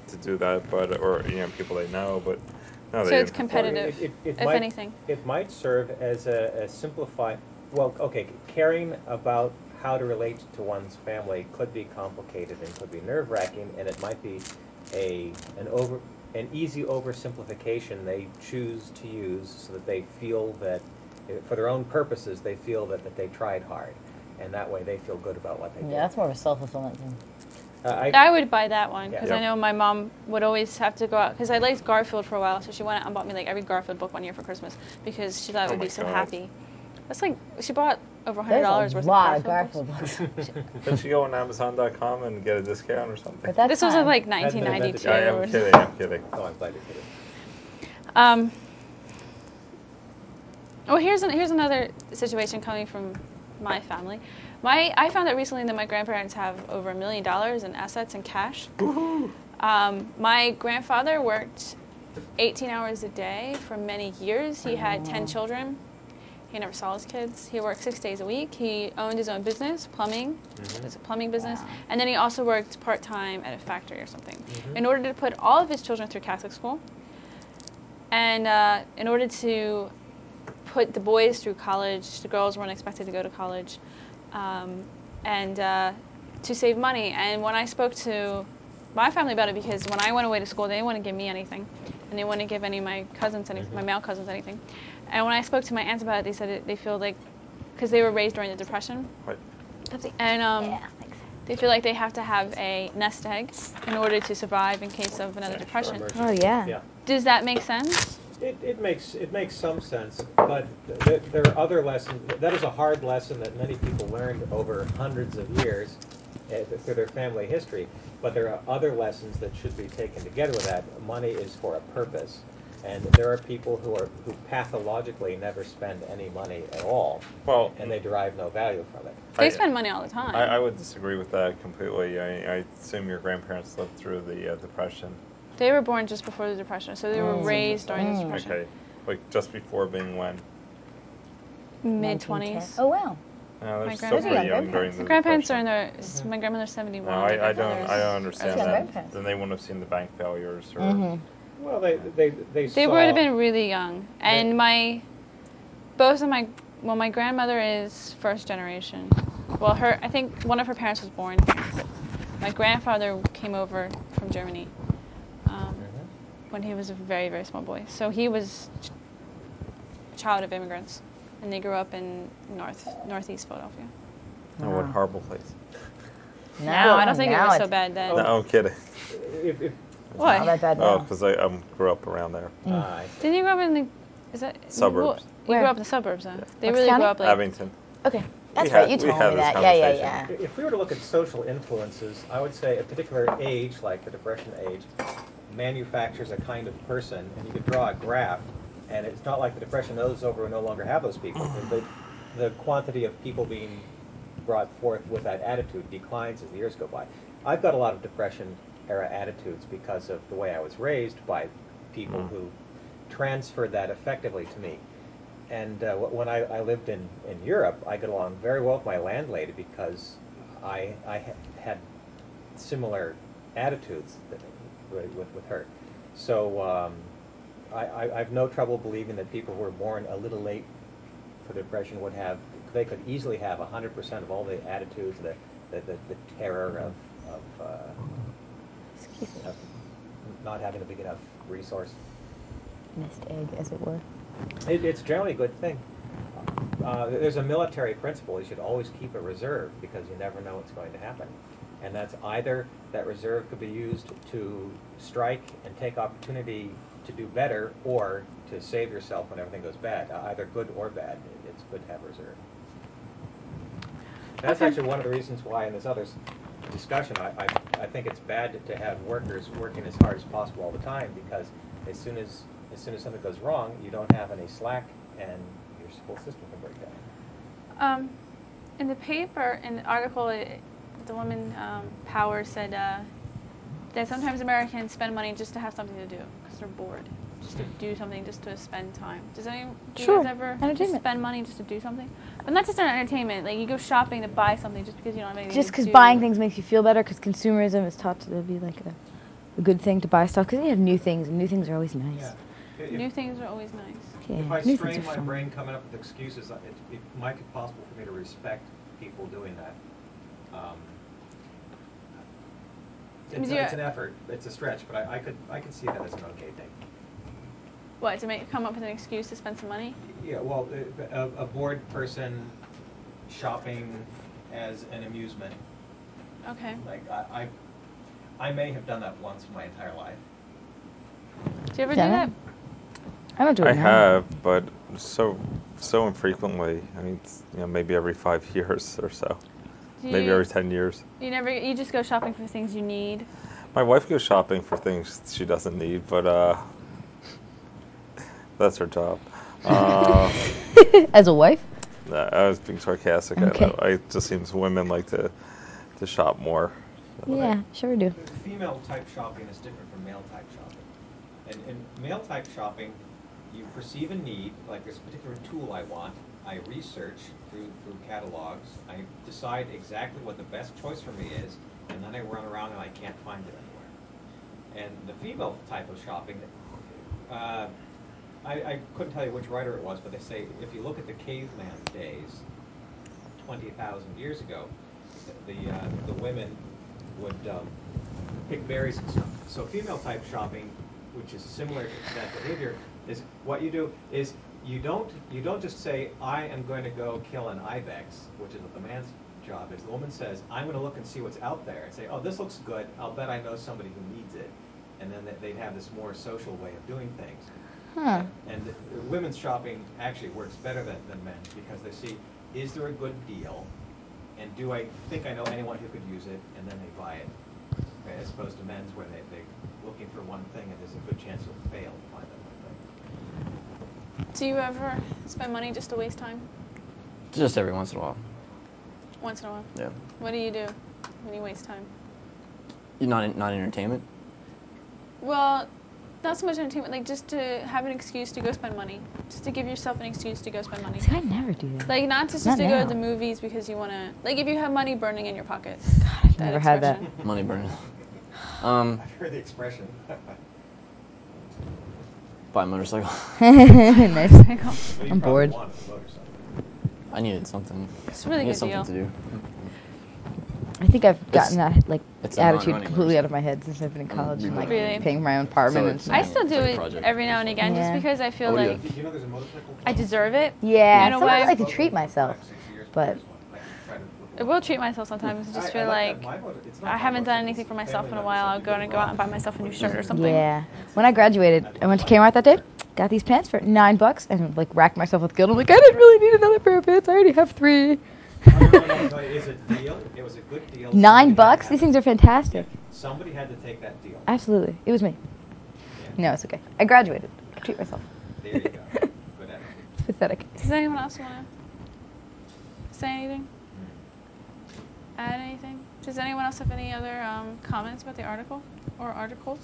to do that, but or you know people they know, but no, So they it's didn't. competitive. It, it, it if might, anything. It might serve as a, a simplified, well, okay, caring about how to relate to one's family could be complicated and could be nerve-wracking, and it might be a an over an easy oversimplification they choose to use so that they feel that, eh, for their own purposes, they feel that, that they tried hard, and that way they feel good about what they did. Yeah, that's more of a self-fulfillment thing. Uh, I, I would buy that one because Yeah. I know my mom would always have to go out because I liked Garfield for a while, so she went out and bought me like every Garfield book one year for Christmas because she thought it Oh would my be so God. happy. That's like she bought over a hundred There's dollars a worth lot of of Garfield, Garfield books. books. Couldn't you go on Amazon dot com and get a discount or something? But that This was time, in like Hadn't nineteen been invented ninety-two. yet. I, or I'm something. kidding. I'm kidding. oh, I'm glad you did it. Um, well, here's an, here's another situation coming from my family. My I found out recently that my grandparents have over a million dollars in assets and cash. Um, my grandfather worked eighteen hours a day for many years. He had ten children. He never saw his kids. He worked six days a week. He owned his own business, plumbing. Mm-hmm. It was a plumbing business. Wow. And then he also worked part-time at a factory or something. Mhm. In order to put all of his children through Catholic school, and uh, in order to put the boys through college, the girls weren't expected to go to college, um, and uh, to save money. And when I spoke to my family about it, because when I went away to school, they didn't want to give me anything, and they wouldn't give any of my cousins, any, Mhm. my male cousins, anything. And when I spoke to my aunts about it, they said it, they feel like, because they were raised during the Depression, Right. and um, yeah, thanks. they feel like they have to have a nest egg in order to survive in case of another Yeah, sure. depression. Emergency. Oh, yeah. Yeah. Does that make sense? It, it makes it makes some sense, but th- there are other lessons. That is a hard lesson that many people learned over hundreds of years uh, through their family history. But there are other lessons that should be taken together with that. Money is for a purpose, and there are people who are who pathologically never spend any money at all, Well, and they derive no value from it. They I- spend money all the time. I, I would disagree with that completely. I, I assume your grandparents lived through the uh, Depression. They were born just before the Depression, so they were Mm. raised during the Mm. Depression. Okay, like just before being when? Mid nineteen ten. twenties. Oh, wow. No, they're My still grandparents- pretty young Young during the My grandparents are in Depression. their. Mhm. My grandmother's seventy-one. No, my I, I don't. grandfather's I don't early understand Young that. seventies. grandparents. Then they wouldn't have seen the bank failures, or Mm-hmm. Well, they they they, They saw, would have been really young, and They- my both of my well, my grandmother is first generation. Well, her I think one of her parents was born here, but my grandfather came over from Germany um, Mhm. when he was a very very small boy. So he was ch- a child of immigrants, and they grew up in north northeast Philadelphia. oh, what a Wow. horrible place. Now I don't think it now was so it's bad then. No, I'm kidding. If, if, What? Not that bad Oh, now. because I um, grew up around there. ah, I see. Didn't you grow up in the? Is that Suburbs. You Where? grew up in the suburbs, though. They What's really county? grew up like. Abington. Okay. That's We right. had- You we told had me this that. Yeah, yeah, conversation. yeah. If we were to look at social influences, I would say a particular age, like the Depression age, manufactures a kind of person, and you could draw a graph, and it's not like the Depression is over and no longer have those people. The, the quantity of people being brought forth with that attitude declines as the years go by. I've got a lot of Depression era attitudes because of the way I was raised by people Mm. who transferred that effectively to me. And uh, wh- when I, I lived in, in Europe, I got along very well with my landlady because I, I ha- had similar attitudes that, with, with, with her. So um, I, I, I have no trouble believing that people who were born a little late for the Depression would have, they could easily have one hundred percent of all the attitudes, the, the, the, the terror of, of, uh, of not having a big enough resource. Nest egg, as it were. It, it's generally a good thing. Uh, there's a military principle. You should always keep a reserve because you never know what's going to happen. And that's either that reserve could be used to strike and take opportunity to do better or to save yourself when everything goes bad. Uh, either good or bad, it's good to have a reserve. That's Okay. actually one of the reasons why in this other s- discussion, I, I, I think it's bad to have workers working as hard as possible all the time because as soon as as soon as something goes wrong, you don't have any slack and your whole system can break down. Um, in the paper, in the article, it, the woman um, Power said uh, that sometimes Americans spend money just to have something to do because they're bored, just to do something, just to spend time. Does anyone, do Sure. you guys ever just Entertainment. spend money just to do something? But not just on entertainment. Like you go shopping to buy something just because you don't have anything Just to because do. buying things makes you feel better, because consumerism is taught to be like a a good thing to buy stuff because you have new things, and new things are always nice. Yeah. If, New things are always nice. Yeah, if I new things strain are my fun. brain coming up with excuses, I- it, it might be possible for me to respect people doing that. Um, it's, a- Yeah. it's an effort. It's a stretch, but I, I could I could see that as an okay thing. What, to make come up with an excuse to spend some money? Yeah, well, a, a bored person shopping as an amusement. Okay. Like I, I, I may have done that once in my entire life. Do you ever Done do it? that? I don't do it I now. have, but so so infrequently. I mean, it's, you know, maybe every five years or so. Do Maybe you, every ten years. You never. You just go shopping for things you need. My wife goes shopping for things she doesn't need, but uh, that's her job. Uh, As a wife? no, I was being sarcastic. Okay. I know. It just seems women like to to shop more. Yeah, sure do. Female type shopping is different from male type shopping. And in male type shopping, you perceive a need, like there's a particular tool I want, I research through through catalogs, I decide exactly what the best choice for me is, and then I run around and I can't find it anywhere. And the female type of shopping, uh, I, I couldn't tell you which writer it was, but they say if you look at the caveman days, twenty thousand years ago, the the, uh, the women would um, pick berries and stuff. So female type shopping, which is similar to that behavior, is what you do is you don't you don't just say I am going to go kill an ibex, which is what the man's job is. The woman says I'm going to look and see what's out there and say, oh, this looks good. I'll bet I know somebody who needs it, and then they'd have this more social way of doing things. Huh. And, and women's shopping actually works better than, than men's because they see, is there a good deal, and do I think I know anyone who could use it, and then they buy it. As opposed to men's where they, they're looking for one thing and there's a good chance you'll fail to find that one thing. Do you ever spend money just to waste time? Just every once in a while. Once in a while. Yeah. What do you do when you waste time? Not not entertainment. Well, not so much entertainment, like just to have an excuse to go spend money. Just to give yourself an excuse to go spend money. See, I never do that. Like not just, Not just to go now. to the movies because you want to, like if you have money burning in your pocket. God, I've That never had that. expression. Money burning. Um, I've heard the expression. buy a motorcycle. Nice. Well, you I'm probably bored. wanted a motorcycle. I needed something. It's a really I needed good something deal. to do. I think I've gotten It's- that like it's a attitude non-running completely out of motorcycle. my head since I've been in I'm college and like Really? paying for my own apartment So and it's- stuff. I still It's do like a it project. every now and again Yeah. just because I feel Oh, what do you like do? Did you know there's a motorcycle club? I deserve it. Yeah, In a sometimes way. I like to treat myself, Five, six years, but- years one. I could try to look I it will up. treat myself sometimes and I- just I feel like like that. My motor- it's not I my haven't done motorcycle, anything it's for a myself in a family while. I'll motorcycle. go and go out and buy myself a new shirt or something. yeah. When I graduated, I went to Kmart that day, got these pants for nine bucks, and like racked myself with guilt. I'm like, I didn't really need another pair of pants. I already have three. Oh, no, no, no, no, it is a deal. It was a good deal. Somebody Nine had to bucks? have These it. things are fantastic. Yeah, somebody had to take that deal. Absolutely, it was me. Yeah. No, it's okay. I graduated. I treat myself. There you go. Good attitude. It's pathetic. Does anyone else want to say anything? Hmm. Add anything? Does anyone else have any other um, comments about the article or articles?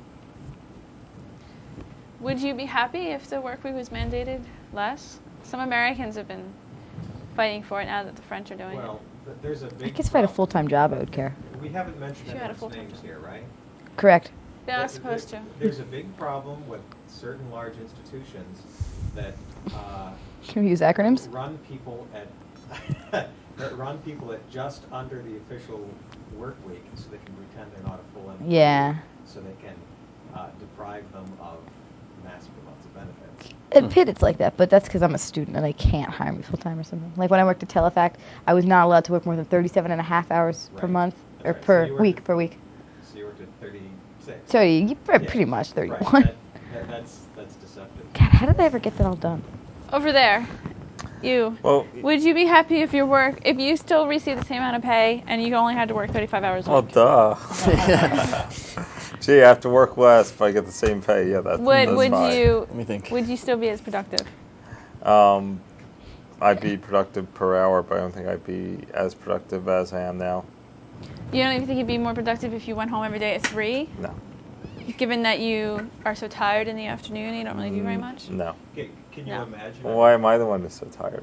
Would you be happy if the work week was mandated less? Some Americans have been fighting for it now that the French are doing Well, th- there's a I big guess if I had a problem. full-time job, I would care. We haven't mentioned If you had a anyone's full-time names job. here, right? Correct. it. They're not There- supposed there- to. There's a big problem with certain large institutions that uh, Can we use acronyms? run people at that run people at just under the official work week, so they can pretend they're not a full employee. Yeah. So they can uh, deprive them of massive amounts of benefits. At Pitt, it's like that, but that's because I'm a student and they can't hire me full-time or something. Like when I worked at Telefact, I was not allowed to work more than thirty-seven and a half hours per Right. month, That's or right. So per you worked week, at- per week. So you worked at thirty-six. So you, you Yeah. pretty much Right. thirty-one. That, that, that's that's deceptive. God, how did I ever get that all done? Over there, you. Well, Would you be happy if your work, if you still receive the same amount of pay and you only had to work thirty-five hours a oh, week? duh. Gee, I have to work less if I get the same pay. Yeah, that, Would that's would fine. you Let me think. would you still be as productive? Um, I'd be productive per hour, but I don't think I'd be as productive as I am now. You don't even think you'd be more productive if you went home every day at three? No. Given that you are so tired in the afternoon and you don't really do very much? No. Can, can you No. imagine? Why am I the one who's so tired?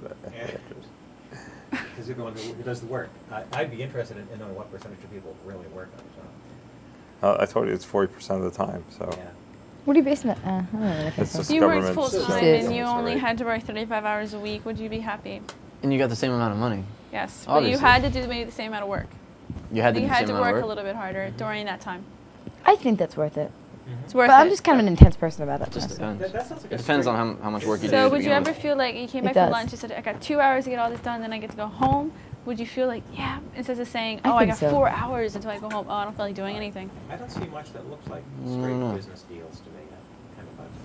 Because you're the one who, who does the work. I, I'd be interested in, in knowing what percentage of people really work on a job. Uh, I told you it's forty percent of the time. So Yeah. What are you basing that? Uh, I don't know where that comes It's from. just If you worked government full system. time Just and you It's a only rate. had to work thirty-five hours a week, would you be happy? And you got the same amount of money. Yes, but you Obviously. had to do maybe the same amount of work. You had to You do the had same to amount work of a work. little bit harder during that time. I think that's worth it. It's worth But I'm it. just kind of an intense person about it. Just so. depends. That, that sounds like It a depends on straight- how, how much work you do. So to would you begin ever with. feel like you came It back from does. lunch, you said, I got two hours to get all this done, then I get to go home? Would you feel like, yeah, instead of saying, I oh, I, think got so. four hours until I go home, oh, I don't feel like doing anything? I don't see much that looks like straight No. business deals to me. I kind of a,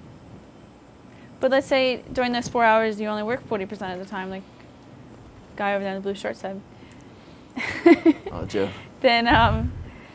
But let's say during those four hours you only work forty percent of the time, like guy over there in the blue short said. Oh, Joe. Then, um,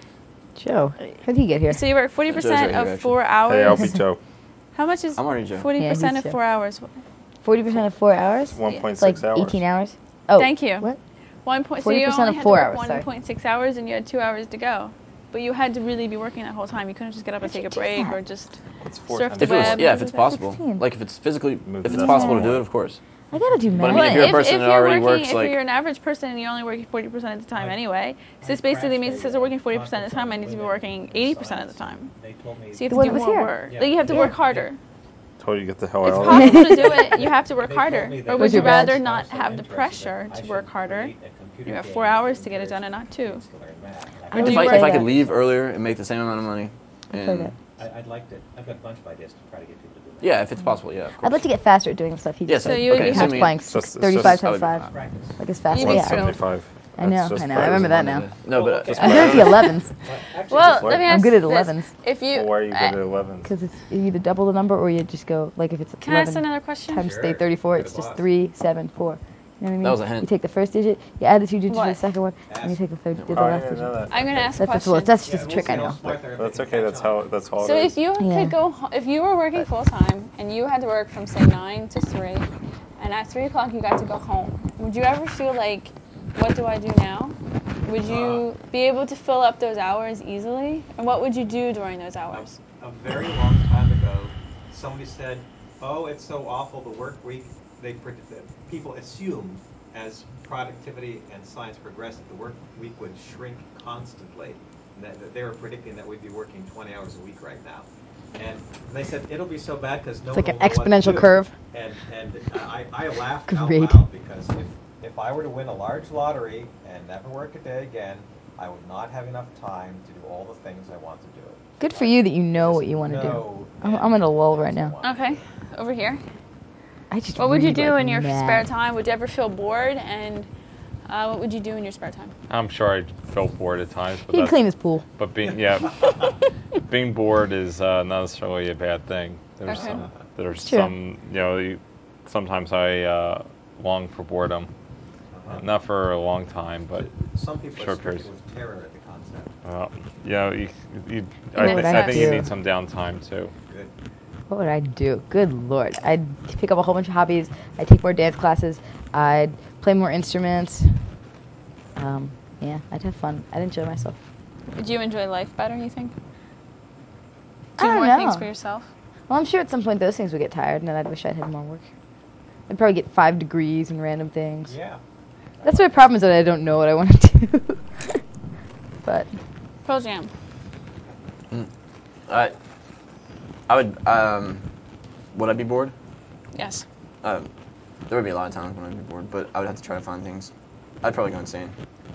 Joe, how did he get here? so you work forty Joe's percent right here, of actually. four Hey, hours. I'll be Joe. How much is I'm already Joe. forty percent Yeah, of he's four Joe. hours? forty percent of four hours? one point It's like six hours. eighteen hours? Oh. Thank you. What? One point. So you forty percent only of had four to hours, work sorry. one point six hours, and you had two hours to go. But you had to really be working that whole time. You couldn't just get up and How'd take you a do break that? or just What's four surf times the If it was, web. yeah, if it's possible, sixteen. like if it's physically, Move if the it's next possible one. to do it, of course. I gotta do But I math. mean, if you're a person if that you're already working, works, if like- you're an average person and you're only working forty percent of the time I- anyway, so I this basically crashed means it a, says uh, I'm working forty percent of the time. I conference need to be on working women eighty in percent of the science, time. and They told me So you have The to one do that was more here. work. Yeah. Like you have to Yeah. work harder. Told you to get the hell It's out of possible to do it. You have to work They told harder. me that Or if would Where's you your badge? rather I was not so have the interested, pressure I to should work harder? create a computer You have game four that hours to get it encouraged done and not two. kids to learn math. And I Would got you If I, work if I that? could leave earlier and make the same amount of money, I've heard and that. I, I'd liked it. I've got a bunch of ideas to try to get people to do that. yeah, if it's possible, yeah, of course. I'd like to get faster at doing stuff. He Yeah, just so said, you would okay, be assuming multiplying it's just- six, it's thirty-five just- I would times be five. fine. Practice. Like as fast You'd as be yeah. thrilled. one seventy-five. I know, That's just I know. better. I remember that now. No, Well, but okay. Just I'm better. good at the elevens Well, actually, Well, just let me like- ask I'm good at this. elevens. If you, Well, why are you good at uh, elevens? because it's you either double the number or you just go like if it's can I ask eleven another question? times Sure. say thirty-four, You're it's the just boss. three, seven, four. You know what I mean? That was a hint. You take the first digit, you add the two digits What? for the second one, and you Ask. take the third, the Oh, I last didn't know digit. that. I'm gonna Okay. ask a That's, that's, question. well, that's Yeah, just a we'll trick see I how know. smart they're if That's they okay. can That's catch how. on. That's how So it if is. you Yeah. could go, ho- if you were working full time and you had to work from say nine to three, and at three o'clock you got to go home, would you ever feel like, what do I do now? Would you be able to fill up those hours easily? And what would you do during those hours? A very long time ago, somebody said, "Oh, it's so awful. The work week." They pred- that people assumed as productivity and science progressed that the work week would shrink constantly, and that, that they were predicting that we'd be working twenty hours a week right now. And they said it'll be so bad because no It's like one an will know what to exponential do." curve. And and I, I laughed out Great. loud because if if I were to win a large lottery and never work a day again, I would not have enough time to do all the things I want to do. Good for you that you know what you want to do. No I'm, end I'm in a to lull the right things I now. want to Okay, do. over here. I just What would you read do like in your mad. spare time? Would you ever feel bored? And uh, what would you do in your spare time? I'm sure I felt bored at times, but He'd that's, clean his pool. but being yeah, being bored is uh, not necessarily a bad thing. There's Okay. some there's True. some you know you, sometimes I uh, long for boredom, Uh-huh. not for a long time, but Some people are short stricken periods. with terror at the concept. uh, you know you, you, What I, would th- I I think you do? need some downtime too. Good. What would I do? Good lord. I'd pick up a whole bunch of hobbies. I'd take more dance classes. I'd play more instruments. Um, yeah, I'd have fun. I'd enjoy myself. Would you enjoy life better, you think? I Do don't more know. things for yourself? Well, I'm sure at some point those things would get tired, and then I'd wish I'd had more work. I'd probably get five degrees and random things. Yeah. That's my problem is that I don't know what I want to do. But Pearl Jam. I, I would, um, would I be bored? Yes. Um, there would be a lot of times when I'd be bored, but I would have to try to find things. I'd probably go insane.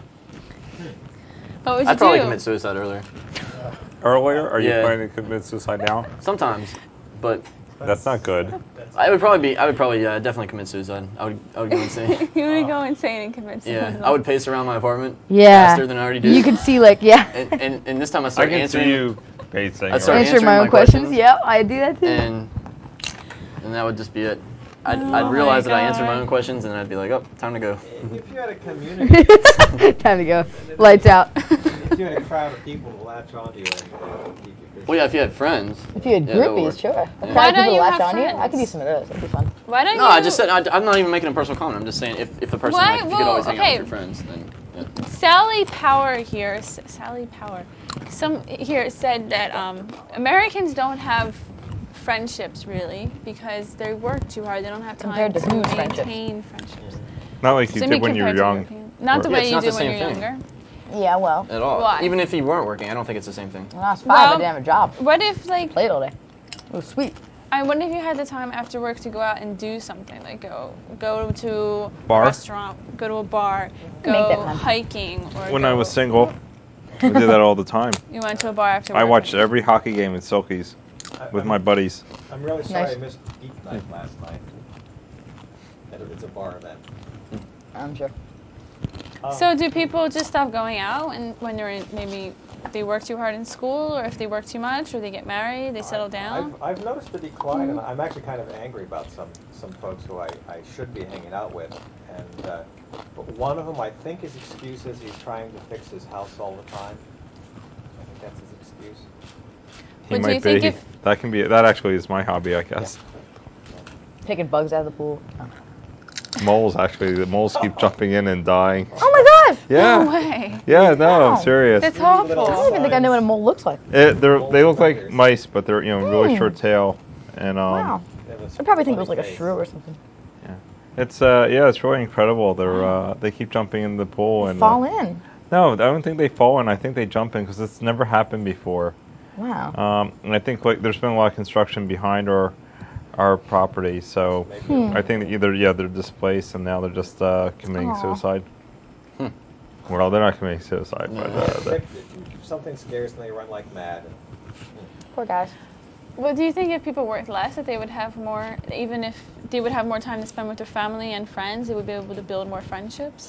What would you I'd probably do? commit suicide earlier. Earlier, are you Yeah. planning to commit suicide now? Sometimes, but That's not good. I would probably be. I would probably yeah, definitely commit suicide. I would. I would go insane. You would go insane and commit Yeah, suicide. I would pace around my apartment yeah, faster than I already do. you could see like yeah, and, and and this time I I start can answering see you pacing. I'd start or- answering my answering own my questions. questions. Yep, I do that too. and and that would just be it. I'd, Oh I'd realize my that I answered my God. own questions, and I'd be like, oh, time to go. If you had a community, Time to go. Lights out. if you had a crowd of people to latch onto you and, and keep you busy. Well, yeah, if you had friends. If you had Yeah, that would groupies, work. sure. A Yeah. crowd Why of don't people you latch have on you. I could do friends? some of those. That'd be fun. Why don't No, you? I just said I, I'm not even making a personal comment. I'm just saying if, if the person Why- like if you could always well, hang out okay. with your friends, then yeah. Sally Power here, S- Sally Power, some here said that um, Americans don't have friendships really because they work too hard. They don't have time Compared to to whose friendships? maintain friendships. Not like you So maybe did when you were compared to young. European- Not the Or- way Yeah, it's you not do the when same you're thing. younger. Yeah, well, at all. Why? Even if he weren't working, I don't think it's the same thing. when I was five, I Well- didn't have a job. What if like Played all day. It was sweet. I wonder if you had the time after work to go out and do something, like go go to Bar? a restaurant, go to a bar, go Make that time. hiking, or When go, I was single, I did that all the time. You went to a bar after work. I watched every hockey game at Silkies I- with I'm- my buddies. I'm really sorry Nice. I missed Geek Night last night. And it- It's a bar event. I'm sure. Um, So do people just stop going out and when they're in, maybe they work too hard in school, or if they work too much, or they get married, they settle I- down? I've, I've noticed a decline, and I'm actually kind of angry about some, some folks who I, I should be hanging out with. And uh, but one of them, I think his excuse is he's trying to fix his house all the time. I think that's his excuse. He But do you might think be. if- That can be. That actually is my hobby, I guess. Picking bugs out of the pool. Oh, Moles actually. The moles keep jumping in and dying. oh my gosh! Yeah. No way. Yeah. No, Wow. I'm serious. That's Three little I don't awful. even think I know what a mole looks like. It, they're, they look like Moles. mice, but they're you know really Hmm. short tail, and um, Wow. They have a I probably think it funny was like a face. shrew or something. it's uh yeah, it's really incredible. They're uh, they keep jumping in the pool They and fall uh, in. no, I don't think they fall in. I think they jump in because it's never happened before. Wow. Um, and I think like there's been a lot of construction behind our our property, so Maybe Hmm. I think that either yeah they're displaced and now they're just uh, committing Aw. suicide. Hmm. Well, they're not committing suicide, but No. uh, If, they- if something scares them, they run like mad. And, Poor guys. Well, do you think if people worked less, that they would have more, even if they would have more time to spend with their family and friends, they would be able to build more friendships?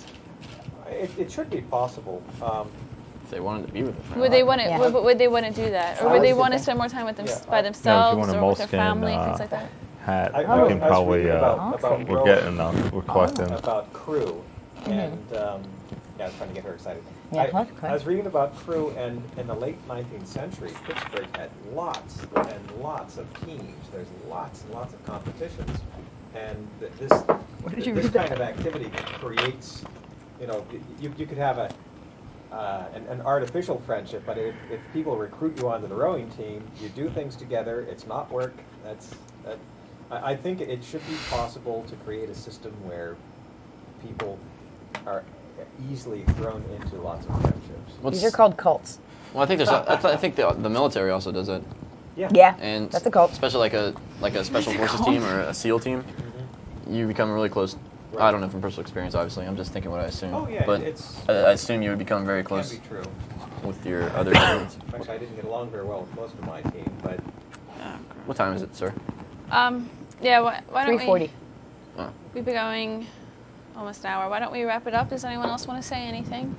it, it should be possible. Um, If they wanted to be with a friend. Would they want to? Yeah. Would, would they want to do that, or I would they was want to thinking- spend more time with them Yeah, by I- no, if themselves you want a or with their moleskin family, uh, things like that? hat, I, we I, was- can I was probably reading uh, about, about Awesome. we're Rowan, getting enough. We're collecting. about Crew, Mhm. and um, yeah, I was trying to get her excited. Yeah, I, that's okay. I was reading about Crew, and in the late nineteenth century, Pittsburgh had lots and lots of teams. There's lots and lots of competitions, and th- this Where did you this read that? kind of activity creates, you know, y- you you could have a uh, an, an artificial friendship, but if, if people recruit you onto the rowing team, you do things together. It's not work. That's that. I, I think it should be possible to create a system where people are easily thrown into lots of friendships. What's- These are called cults. Well, I think there's. a- I th- I think the, the military also does that, Yeah. Yeah. and That's a cult. especially like a like a special forces team or a SEAL team. Mhm. You become really close. Right. I don't know from personal experience, obviously. I'm just thinking what I assume. Oh yeah, but it's I, I assume you would become very it can close be true. with your other teammates. Actually, I didn't get along very well with most of my team, but What time is it, sir? Um, yeah. Why, why don't three forty. we? Oh. We've been going almost an hour. Why don't we wrap it up? Does anyone else want to say anything?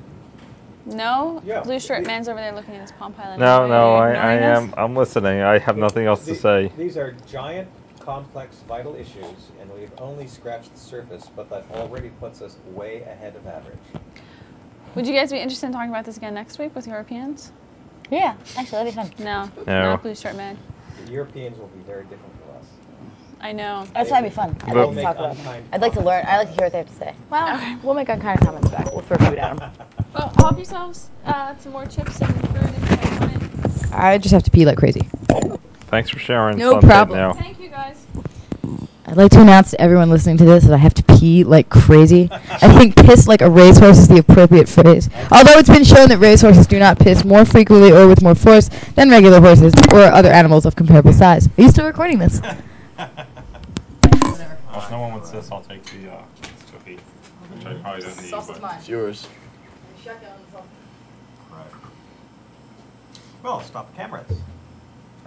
No. Yeah, Blue shirt we- man's over there looking at his Palm Pilot. No, Are no, you I, I ignoring us? am. I'm listening. I have nothing else to The- say. These are giant, complex, vital issues, and we've only scratched the surface, but that already puts us way ahead of average. Would you guys be interested in talking about this again next week with Europeans? Yeah, actually, that'd be fun. No. No. Not blue shirt man. The Europeans will be very different from us. I know. That's that'd be fun. I'd But- like to Make talk about it. unkind I'd like to learn. I'd like to hear what they have to say. Well, Okay. we'll make unkind comments back. We'll throw food at them. Well, help yourselves. Uh, some more chips and food if you guys want it. I just have to pee like crazy. Thanks for sharing. No Sunset problem. Now. Thank you guys. I'd like to announce to everyone listening to this that I have to pee like crazy. I think piss like a racehorse is the appropriate phrase. Although it's been shown that racehorses do not piss more frequently or with more force than regular horses or other animals of comparable size. Are you still recording this? Well, if no one wants this, I'll take the uh, cookie, which I probably don't need. but- It's yours. Right. Well, stop the cameras.